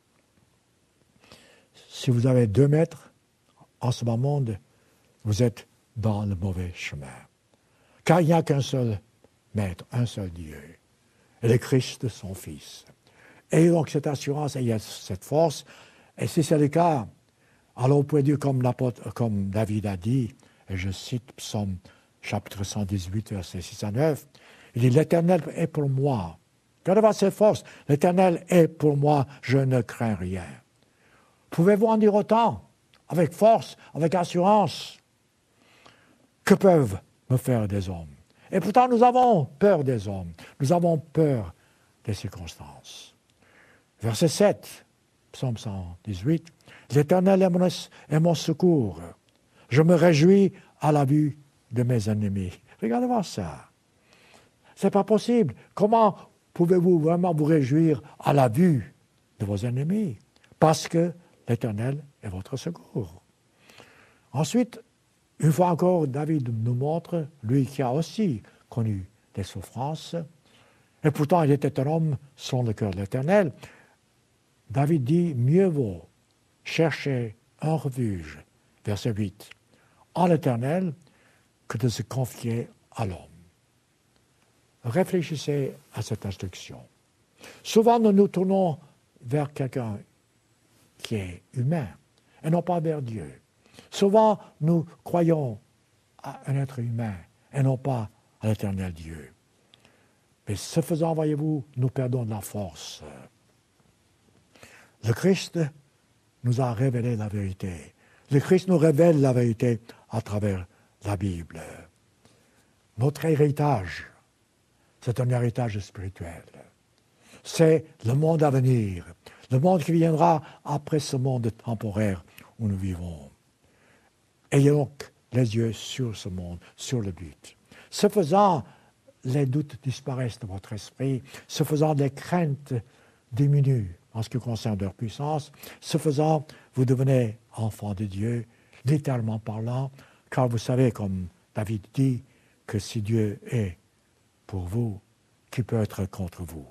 Si vous avez 2 mètres en ce monde, vous êtes dans le mauvais chemin. Car il n'y a qu'un seul maître, un seul Dieu, et le Christ, son Fils. Et donc cette assurance, et il y a cette force, et si c'est le cas, alors vous pouvez dire comme David a dit, et je cite Psaume chapitre 118, versets 6 à 9, il dit « L'Éternel est pour moi ». Regardez voir cette force. « L'Éternel est pour moi, je ne crains rien ». Pouvez-vous en dire autant, avec force, avec assurance? Que peuvent me faire des hommes? Et pourtant, nous avons peur des hommes. Nous avons peur des circonstances. Verset 7, Psaume 118. « L'Éternel est mon secours. Je me réjouis à la vue de mes ennemis. » Regardez voir ça. Ce n'est pas possible. Comment pouvez-vous vraiment vous réjouir à la vue de vos ennemis? Parce que l'Éternel est votre secours. Ensuite, une fois encore, David nous montre, lui qui a aussi connu des souffrances, et pourtant il était un homme selon le cœur de l'Éternel. David dit, mieux vaut chercher un refuge, verset 8, en l'Éternel que de se confier à l'homme. Réfléchissez à cette instruction. Souvent, nous nous tournons vers quelqu'un qui est humain et non pas vers Dieu. Souvent, nous croyons à un être humain et non pas à l'éternel Dieu. Mais ce faisant, voyez-vous, nous perdons de la force. Le Christ nous a révélé la vérité. Le Christ nous révèle la vérité à travers la Bible. Notre héritage, c'est un héritage spirituel. C'est le monde à venir, le monde qui viendra après ce monde temporaire où nous vivons. Ayez donc les yeux sur ce monde, sur le but. Ce faisant, les doutes disparaissent de votre esprit. Ce faisant, les craintes diminuent en ce qui concerne leur puissance. Ce faisant, vous devenez enfant de Dieu, littéralement parlant, car vous savez, comme David dit, que si Dieu est pour vous, qui peut être contre vous?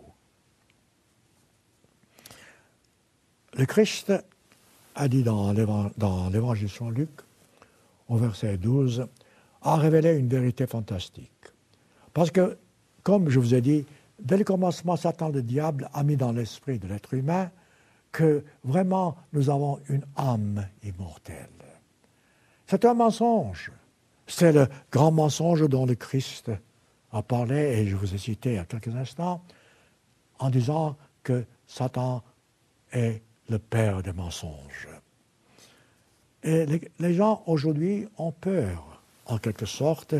Le Christ a dit dans l'Évangile selon Luc, au verset 12, a révélé une vérité fantastique. Parce que, comme je vous ai dit, dès le commencement, Satan, le diable, a mis dans l'esprit de l'être humain que vraiment nous avons une âme immortelle. C'est un mensonge. C'est le grand mensonge dont le Christ a parlé, et je vous ai cité il y a quelques instants, en disant que Satan est le père des mensonges. Et les gens aujourd'hui ont peur, en quelque sorte,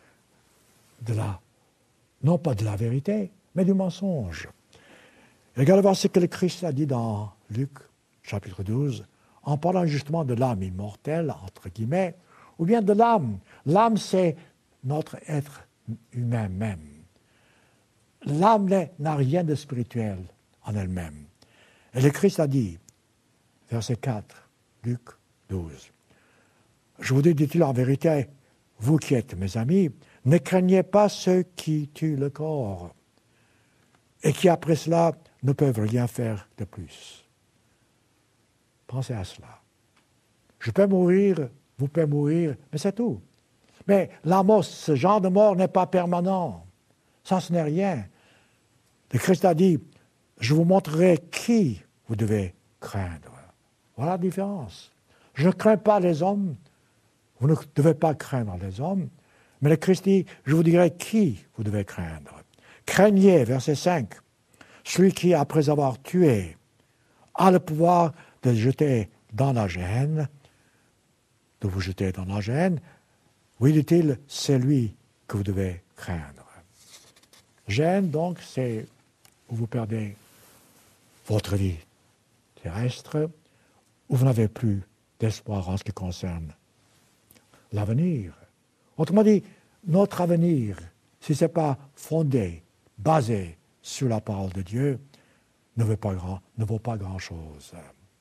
non pas de la vérité, mais du mensonge. Regardez voir ce que le Christ a dit dans Luc, chapitre 12, en parlant justement de l'âme immortelle, entre guillemets, ou bien de l'âme. L'âme, c'est notre être humain même. L'âme n'a rien de spirituel en elle-même. Et le Christ a dit, verset 4, Luc 12, « Je vous dis, dit-il en vérité, vous qui êtes mes amis, ne craignez pas ceux qui tuent le corps et qui après cela ne peuvent rien faire de plus. » Pensez à cela. Je peux mourir, vous pouvez mourir, mais c'est tout. Mais la mort, ce genre de mort n'est pas permanent. Ça, ce n'est rien. Le Christ a dit, je vous montrerai qui vous devez craindre. Voilà la différence. Je ne crains pas les hommes, vous ne devez pas craindre les hommes, mais le Christ dit, je vous dirai qui vous devez craindre. Craignez, verset 5, celui qui, après avoir tué, a le pouvoir de jeter dans la géhenne, de vous jeter dans la géhenne. Oui, dit-il, c'est lui que vous devez craindre. Géhenne, donc, c'est où vous perdez votre vie terrestre, où vous n'avez plus d'espoir en ce qui concerne l'avenir. Autrement dit, notre avenir, si ce n'est pas fondé, basé sur la parole de Dieu, ne vaut pas grand-chose.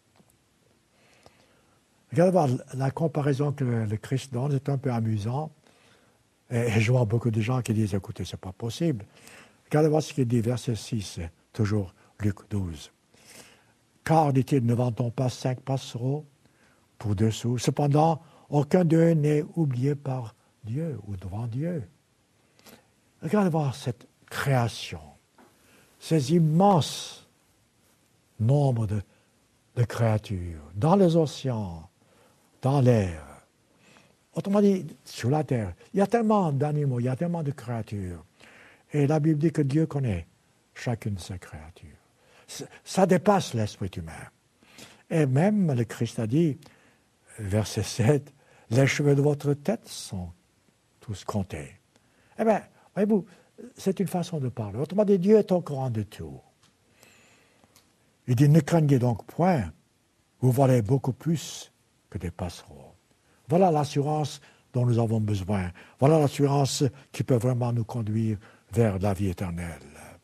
Regardez voir la comparaison que le Christ donne, c'est un peu amusant. Et je vois beaucoup de gens qui disent, écoutez, ce n'est pas possible. Regardez voir ce qu'il dit, verset 6, toujours Luc 12. Car, dit-il, ne vendons pas 5 passereaux pour 2 sous. Cependant, aucun d'eux n'est oublié par Dieu ou devant Dieu. Regardez voir cette création, ces immenses nombres de créatures, dans les océans, dans l'air. Autrement dit, sur la terre, il y a tellement d'animaux, il y a tellement de créatures. Et la Bible dit que Dieu connaît chacune de ces créatures. Ça dépasse l'esprit humain. Et même le Christ a dit, verset 7, « Les cheveux de votre tête sont tous comptés. » Eh bien, voyez-vous, c'est une façon de parler. Autrement dit, Dieu est au courant de tout. Il dit, « Ne craignez donc point, vous valez beaucoup plus que des passereaux. » Voilà l'assurance dont nous avons besoin. Voilà l'assurance qui peut vraiment nous conduire vers la vie éternelle.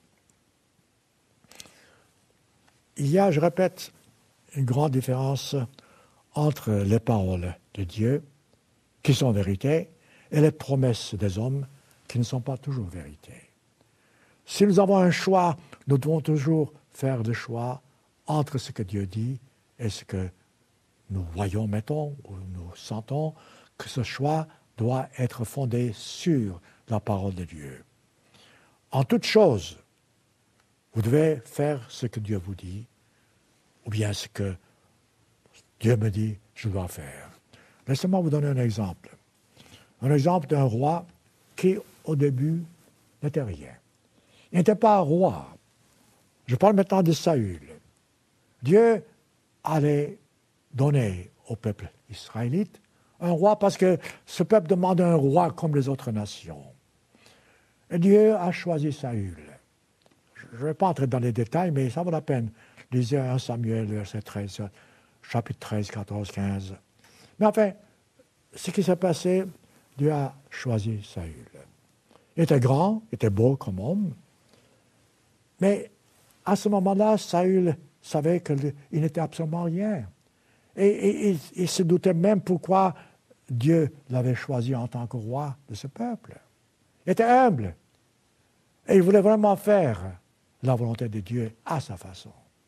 Il y a, je répète, une grande différence entre les paroles de Dieu, qui sont vérité, et les promesses des hommes, qui ne sont pas toujours vérité. Si nous avons un choix, nous devons toujours faire le choix entre ce que Dieu dit et ce que nous voyons, mettons, ou nous sentons, que ce choix doit être fondé sur la parole de Dieu. En toute chose, vous devez faire ce que Dieu vous dit, ou bien ce que Dieu me dit, je dois faire. Laissez-moi vous donner un exemple. Un exemple d'un roi qui, au début, n'était rien. Il n'était pas roi. Je parle maintenant de Saül. Dieu allait donner au peuple israélite un roi parce que ce peuple demande un roi comme les autres nations. Et Dieu a choisi Saül. Je ne vais pas entrer dans les détails, mais ça vaut la peine. Lisez 1 Samuel, verset 13, chapitre 13, 14, 15. Mais enfin, ce qui s'est passé, Dieu a choisi Saül. Il était grand, il était beau comme homme, mais à ce moment-là, Saül savait qu'il n'était absolument rien. Et il se doutait même pourquoi Dieu l'avait choisi en tant que roi de ce peuple. Il était humble. Et il voulait vraiment faire la volonté de Dieu à sa façon.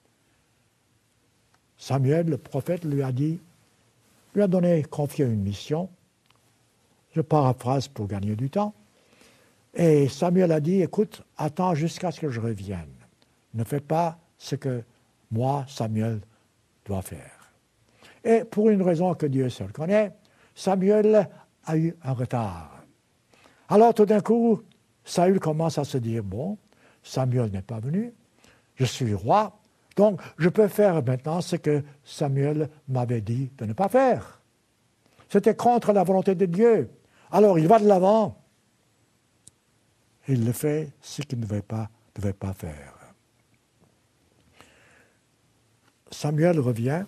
Samuel, le prophète, lui a confié une mission. Je paraphrase pour gagner du temps. Et Samuel a dit, écoute, attends jusqu'à ce que je revienne. Ne fais pas ce que moi, Samuel, dois faire. Et pour une raison que Dieu seul connaît, Samuel a eu un retard. Alors tout d'un coup, Saül commence à se dire, bon, Samuel n'est pas venu, je suis roi, donc je peux faire maintenant ce que Samuel m'avait dit de ne pas faire. C'était contre la volonté de Dieu. Alors il va de l'avant. Il le fait ce qu'il ne devait pas faire. Samuel revient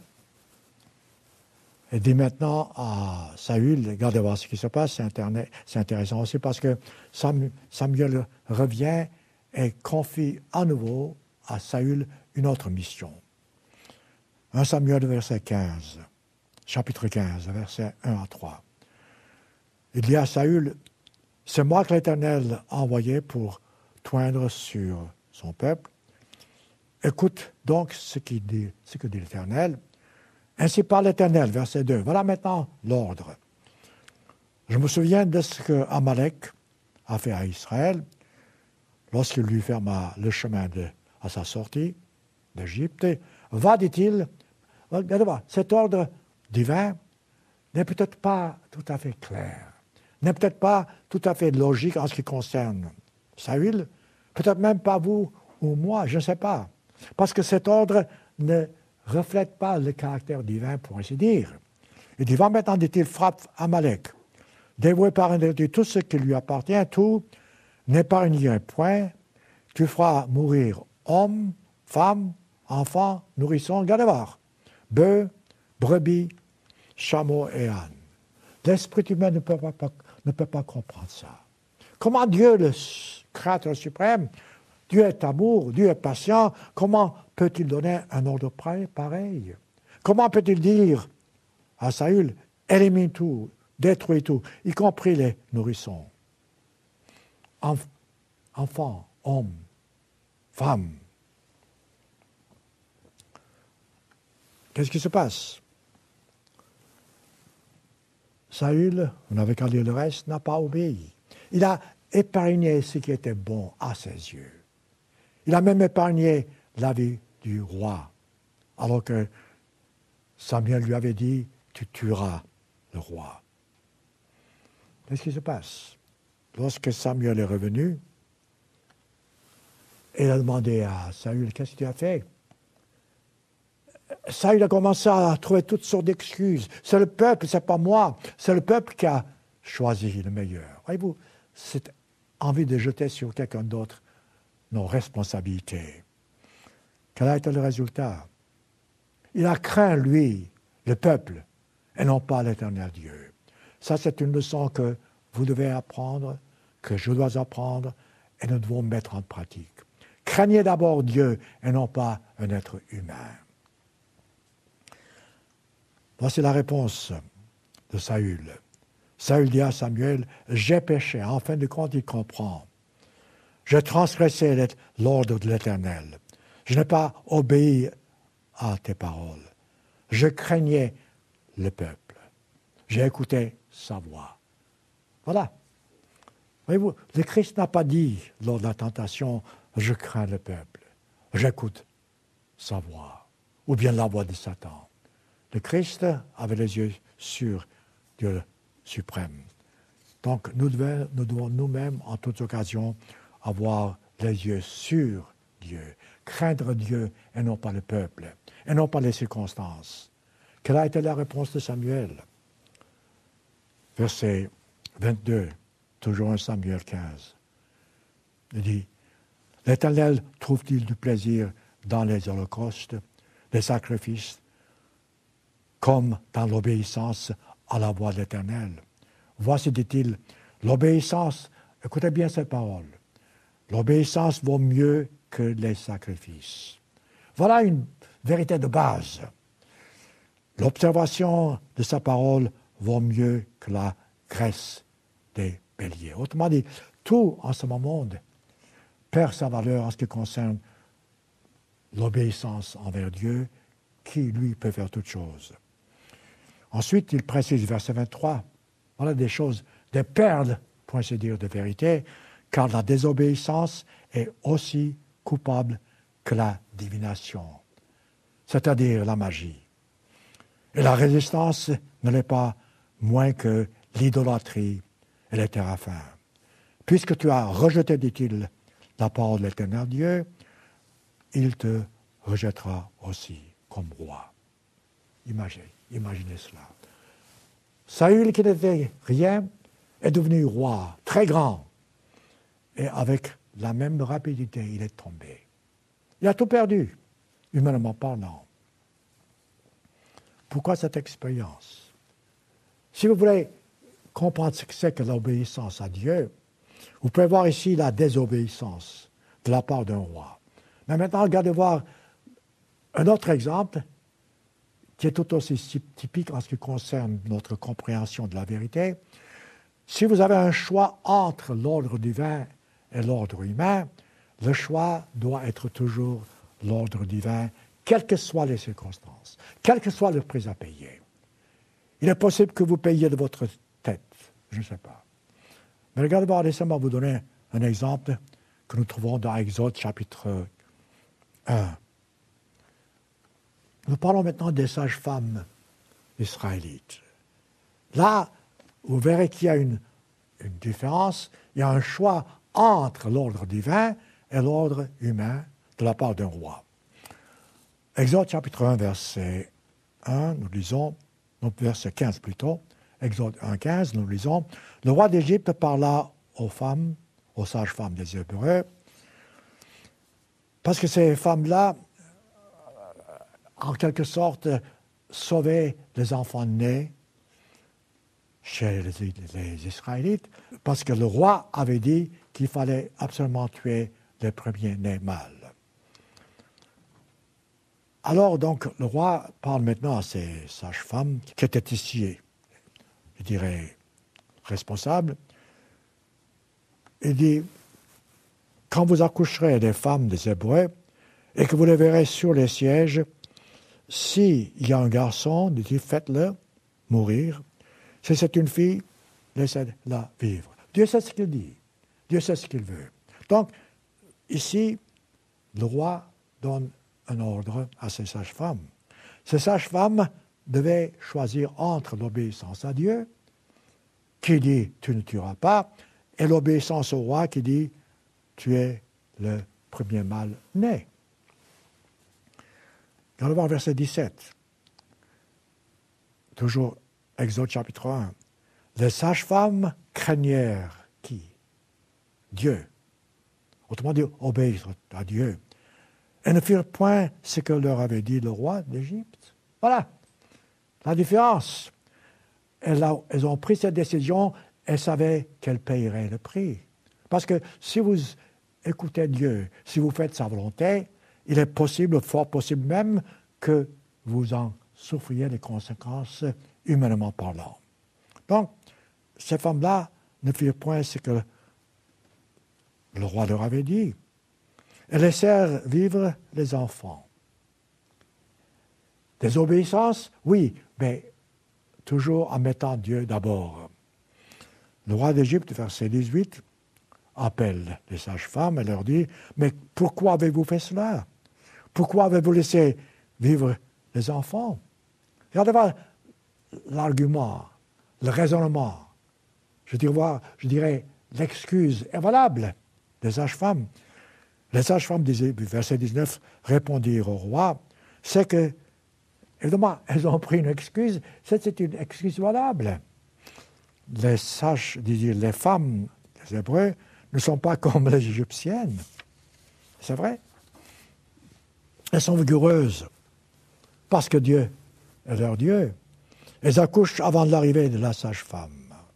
et dit maintenant à Saül, regardez voir ce qui se passe, c'est intéressant aussi parce que Samuel revient et confie à nouveau à Saül une autre mission. 1 Samuel verset 15, chapitre 15, versets 1 à 3. Il dit à Saül, « C'est moi que l'Éternel a envoyé pour toindre sur son peuple. Écoute donc ce que dit l'Éternel. Ainsi parle l'Éternel, verset 2. Voilà maintenant l'ordre. Je me souviens de ce que Amalek a fait à Israël lorsqu'il lui ferma le chemin à sa sortie d'Égypte. Va, dit-il, regardez voir, cet ordre divin n'est peut-être pas tout à fait clair, n'est peut-être pas tout à fait logique en ce qui concerne Saül, peut-être même pas vous ou moi, je ne sais pas. Parce que cet ordre ne reflète pas le caractère divin, pour ainsi dire. Il dit, va maintenant, dit-il, frappe Amalek. Dévoué par un de tout ce qui lui appartient, tout, n'épargne point, tu feras mourir hommes, femmes, enfants, nourrissons, regardez voir, bœufs, brebis, chameaux et ânes. L'esprit humain ne peut pas comprendre ça. Comment Dieu, le Créateur suprême, Dieu est amour, Dieu est patient, comment peut-il donner un ordre pareil? Comment peut-il dire à Saül, élimine tout, détruis tout, y compris les nourrissons? Enfants, hommes, femmes. Qu'est-ce qui se passe? Saül, on n'avait qu'à lire le reste, n'a pas obéi. Il a épargné ce qui était bon à ses yeux. Il a même épargné la vie du roi, alors que Samuel lui avait dit, tu tueras le roi. Qu'est-ce qui se passe? Lorsque Samuel est revenu, il a demandé à Saül, qu'est-ce que tu as fait? Saül a commencé à trouver toutes sortes d'excuses. C'est le peuple, c'est pas moi. C'est le peuple qui a choisi le meilleur. Voyez-vous, cette envie de jeter sur quelqu'un d'autre nos responsabilités. Quel a été le résultat? Il a craint, lui, le peuple, et non pas l'Éternel Dieu. Ça, c'est une leçon que vous devez apprendre, que je dois apprendre, et nous devons mettre en pratique. Craignez d'abord Dieu, et non pas un être humain. Voici la réponse de Saül. Saül dit à Samuel, « J'ai péché. » En fin de compte, il comprend. « J'ai transgressé l'ordre de l'Éternel. Je n'ai pas obéi à tes paroles. Je craignais le peuple. J'ai écouté sa voix. » Voilà. Voyez-vous, le Christ n'a pas dit lors de la tentation, « Je crains le peuple. J'écoute sa voix. » Ou bien la voix de Satan. Le Christ avait les yeux sur Dieu suprême. Donc, nous devons nous-mêmes, en toute occasion, avoir les yeux sur Dieu, craindre Dieu et non pas le peuple, et non pas les circonstances. Quelle a été la réponse de Samuel? Verset 22, toujours en Samuel 15. Il dit, « L'Éternel trouve-t-il du plaisir dans les holocaustes, les sacrifices, comme dans l'obéissance à la voix de l'Éternel. Voici, dit-il, l'obéissance, écoutez bien cette parole, l'obéissance vaut mieux que les sacrifices. » Voilà une vérité de base. L'observation de sa parole vaut mieux que la graisse des béliers. Autrement dit, tout en ce monde perd sa valeur en ce qui concerne l'obéissance envers Dieu, qui, lui, peut faire toutes choses. Ensuite, il précise, verset 23, voilà des choses, des perles, pour ainsi dire, de vérité, car la désobéissance est aussi coupable que la divination, c'est-à-dire la magie. Et la résistance ne l'est pas moins que l'idolâtrie et les téraphins. Puisque tu as rejeté, dit-il, la parole de l'Éternel Dieu, il te rejettera aussi comme roi. Imaginez cela. Saül, qui n'était rien, est devenu roi, très grand. Et avec la même rapidité, il est tombé. Il a tout perdu, humainement parlant. Pourquoi cette expérience? Si vous voulez comprendre ce que c'est que l'obéissance à Dieu, vous pouvez voir ici la désobéissance de la part d'un roi. Mais maintenant, regardez voir un autre exemple qui est tout aussi typique en ce qui concerne notre compréhension de la vérité. Si vous avez un choix entre l'ordre divin et l'ordre humain, le choix doit être toujours l'ordre divin, quelles que soient les circonstances, quel que soit le prix à payer. Il est possible que vous payiez de votre tête, je ne sais pas. Mais regardez voir, laissez-moi vous donner un exemple que nous trouvons dans Exode chapitre 1. Nous parlons maintenant des sages-femmes israélites. Là, vous verrez qu'il y a une différence, il y a un choix entre l'ordre divin et l'ordre humain de la part d'un roi. Exode chapitre 1, verset 1, nous lisons, donc verset 15 plutôt, Exode 1, 15, nous lisons, « Le roi d'Égypte parla aux femmes, aux sages-femmes des Hébreux, parce que ces femmes-là, en quelque sorte, sauvaient les enfants nés chez les Israélites, parce que le roi avait dit qu'il fallait absolument tuer les premiers-nés mâles. Alors, donc, le roi parle maintenant à ces sages-femmes qui étaient ici, je dirais, responsables. Il dit, quand vous accoucherez des femmes des Hébreux et que vous les verrez sur les sièges, s'il y a un garçon, dit-il, faites-le mourir. Si c'est une fille, laissez-la vivre. Dieu sait ce qu'il dit. Dieu sait ce qu'il veut. Donc, ici, le roi donne un ordre à ses sages-femmes. Ces sages-femmes devaient choisir entre l'obéissance à Dieu, qui dit « tu ne tueras pas », et l'obéissance au roi qui dit « tu es le premier mâle-né ». Allons voir verset 17. Toujours Exode chapitre 1. Les sages-femmes craignèrent qui? Dieu. Autrement dit, obéir à Dieu. Elles ne firent point ce que leur avait dit le roi d'Égypte. Voilà la différence. Elles ont pris cette décision, elles savaient qu'elles paieraient le prix. Parce que si vous écoutez Dieu, si vous faites sa volonté, il est possible, fort possible même, que vous en souffriez les conséquences humainement parlant. Donc, ces femmes-là ne firent point ce que le roi leur avait dit. Elles laissèrent vivre les enfants. Désobéissance, oui, mais toujours en mettant Dieu d'abord. Le roi d'Égypte, verset 18, appelle les sages-femmes et leur dit « Mais pourquoi avez-vous fait cela? Pourquoi avez-vous laissé vivre les enfants? » Regardez l'argument, le raisonnement, je dirais l'excuse est valable des sages-femmes. Les sages-femmes, verset 19, répondirent au roi, c'est que, évidemment, elles ont pris une excuse, c'est une excuse valable. Les femmes des Hébreux ne sont pas comme les Égyptiennes. C'est vrai. Elles sont vigoureuses parce que Dieu est leur Dieu. Elles accouchent avant l'arrivée de la sage-femme.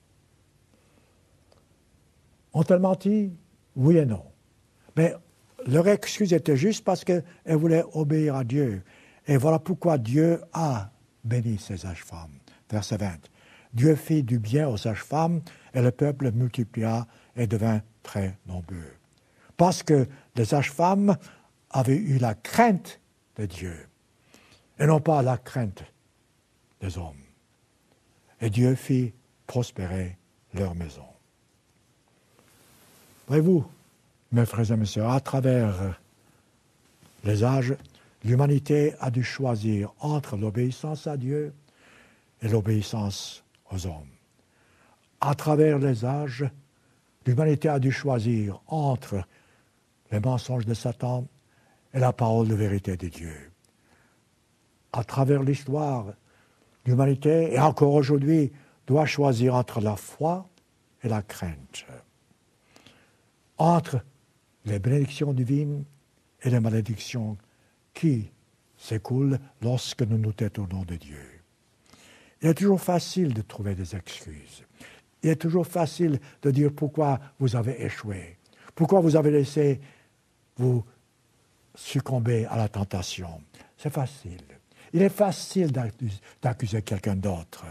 Ont-elles menti? Oui et non. Mais leur excuse était juste parce qu'elles voulaient obéir à Dieu. Et voilà pourquoi Dieu a béni ces sages-femmes. Verset 20. Dieu fit du bien aux sages-femmes et le peuple multiplia et devint très nombreux. Parce que les sages-femmes avaient eu la crainte de Dieu et non pas la crainte des hommes. Et Dieu fit prospérer leur maison. Voyez-vous, mes frères et mes sœurs, à travers les âges, l'humanité a dû choisir entre l'obéissance à Dieu et l'obéissance aux hommes. À travers les âges, l'humanité a dû choisir entre les mensonges de Satan et la parole de vérité de Dieu. À travers l'histoire, l'humanité, et encore aujourd'hui, doit choisir entre la foi et la crainte, entre les bénédictions divines et les malédictions qui s'écoulent lorsque nous nous détournons de Dieu. Il est toujours facile de trouver des excuses. Il est toujours facile de dire pourquoi vous avez échoué, pourquoi vous avez laissé vous succomber à la tentation. C'est facile. Il est facile d'accuser quelqu'un d'autre.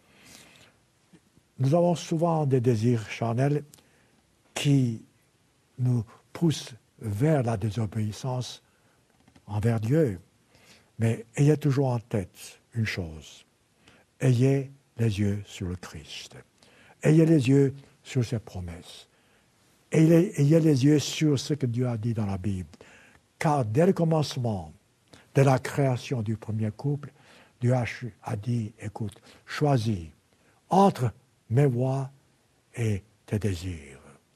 Nous avons souvent des désirs charnels qui nous poussent vers la désobéissance envers Dieu. Mais ayez toujours en tête une chose. Ayez les yeux sur le Christ. Ayez les yeux sur ses promesses. Ayez les yeux sur ce que Dieu a dit dans la Bible. Car dès le commencement, dès la création du premier couple, Dieu a dit, écoute, choisis entre mes voies et tes désirs.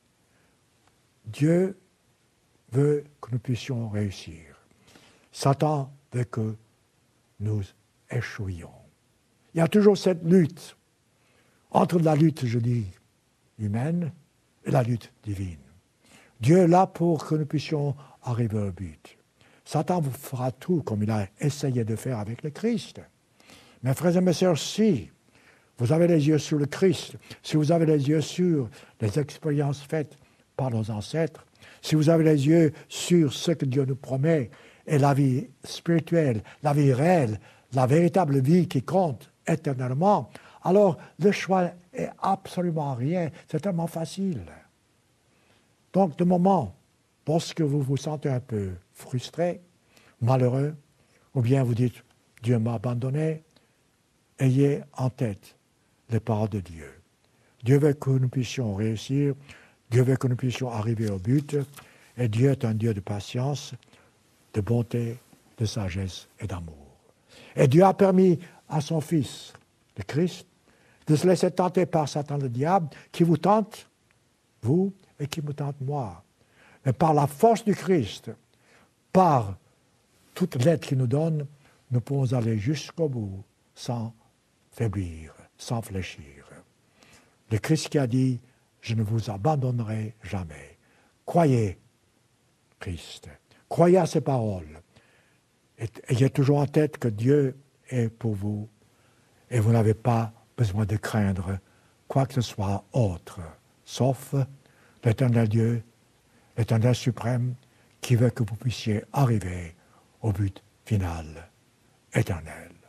Dieu veut que nous puissions réussir. Satan veut que nous échouions. Il y a toujours cette lutte entre la lutte, je dis, humaine et la lutte divine. Dieu est là pour que nous puissions arriver au but. Satan vous fera tout comme il a essayé de faire avec le Christ. Mes frères et mes sœurs, si vous avez les yeux sur le Christ, si vous avez les yeux sur les expériences faites par nos ancêtres, si vous avez les yeux sur ce que Dieu nous promet et la vie spirituelle, la vie réelle, la véritable vie qui compte éternellement, alors le choix est absolument rien. C'est tellement facile. Donc, de moment, lorsque vous vous sentez un peu frustré, malheureux, ou bien vous dites, Dieu m'a abandonné. Ayez en tête les paroles de Dieu. Dieu veut que nous puissions réussir. Dieu veut que nous puissions arriver au but. Et Dieu est un Dieu de patience, de bonté, de sagesse et d'amour. Et Dieu a permis à son Fils, le Christ, de se laisser tenter par Satan le diable, qui vous tente, vous, et qui me tente moi. Mais par la force du Christ, par toute l'aide qu'il nous donne, nous pouvons aller jusqu'au bout sans faiblir, sans fléchir. Le Christ qui a dit « Je ne vous abandonnerai jamais ». Croyez Christ, croyez à ses paroles. Et ayez toujours en tête que Dieu est pour vous et vous n'avez pas besoin de craindre quoi que ce soit autre, sauf l'Éternel Dieu, l'Éternel suprême, qui veut que vous puissiez arriver au but final éternel.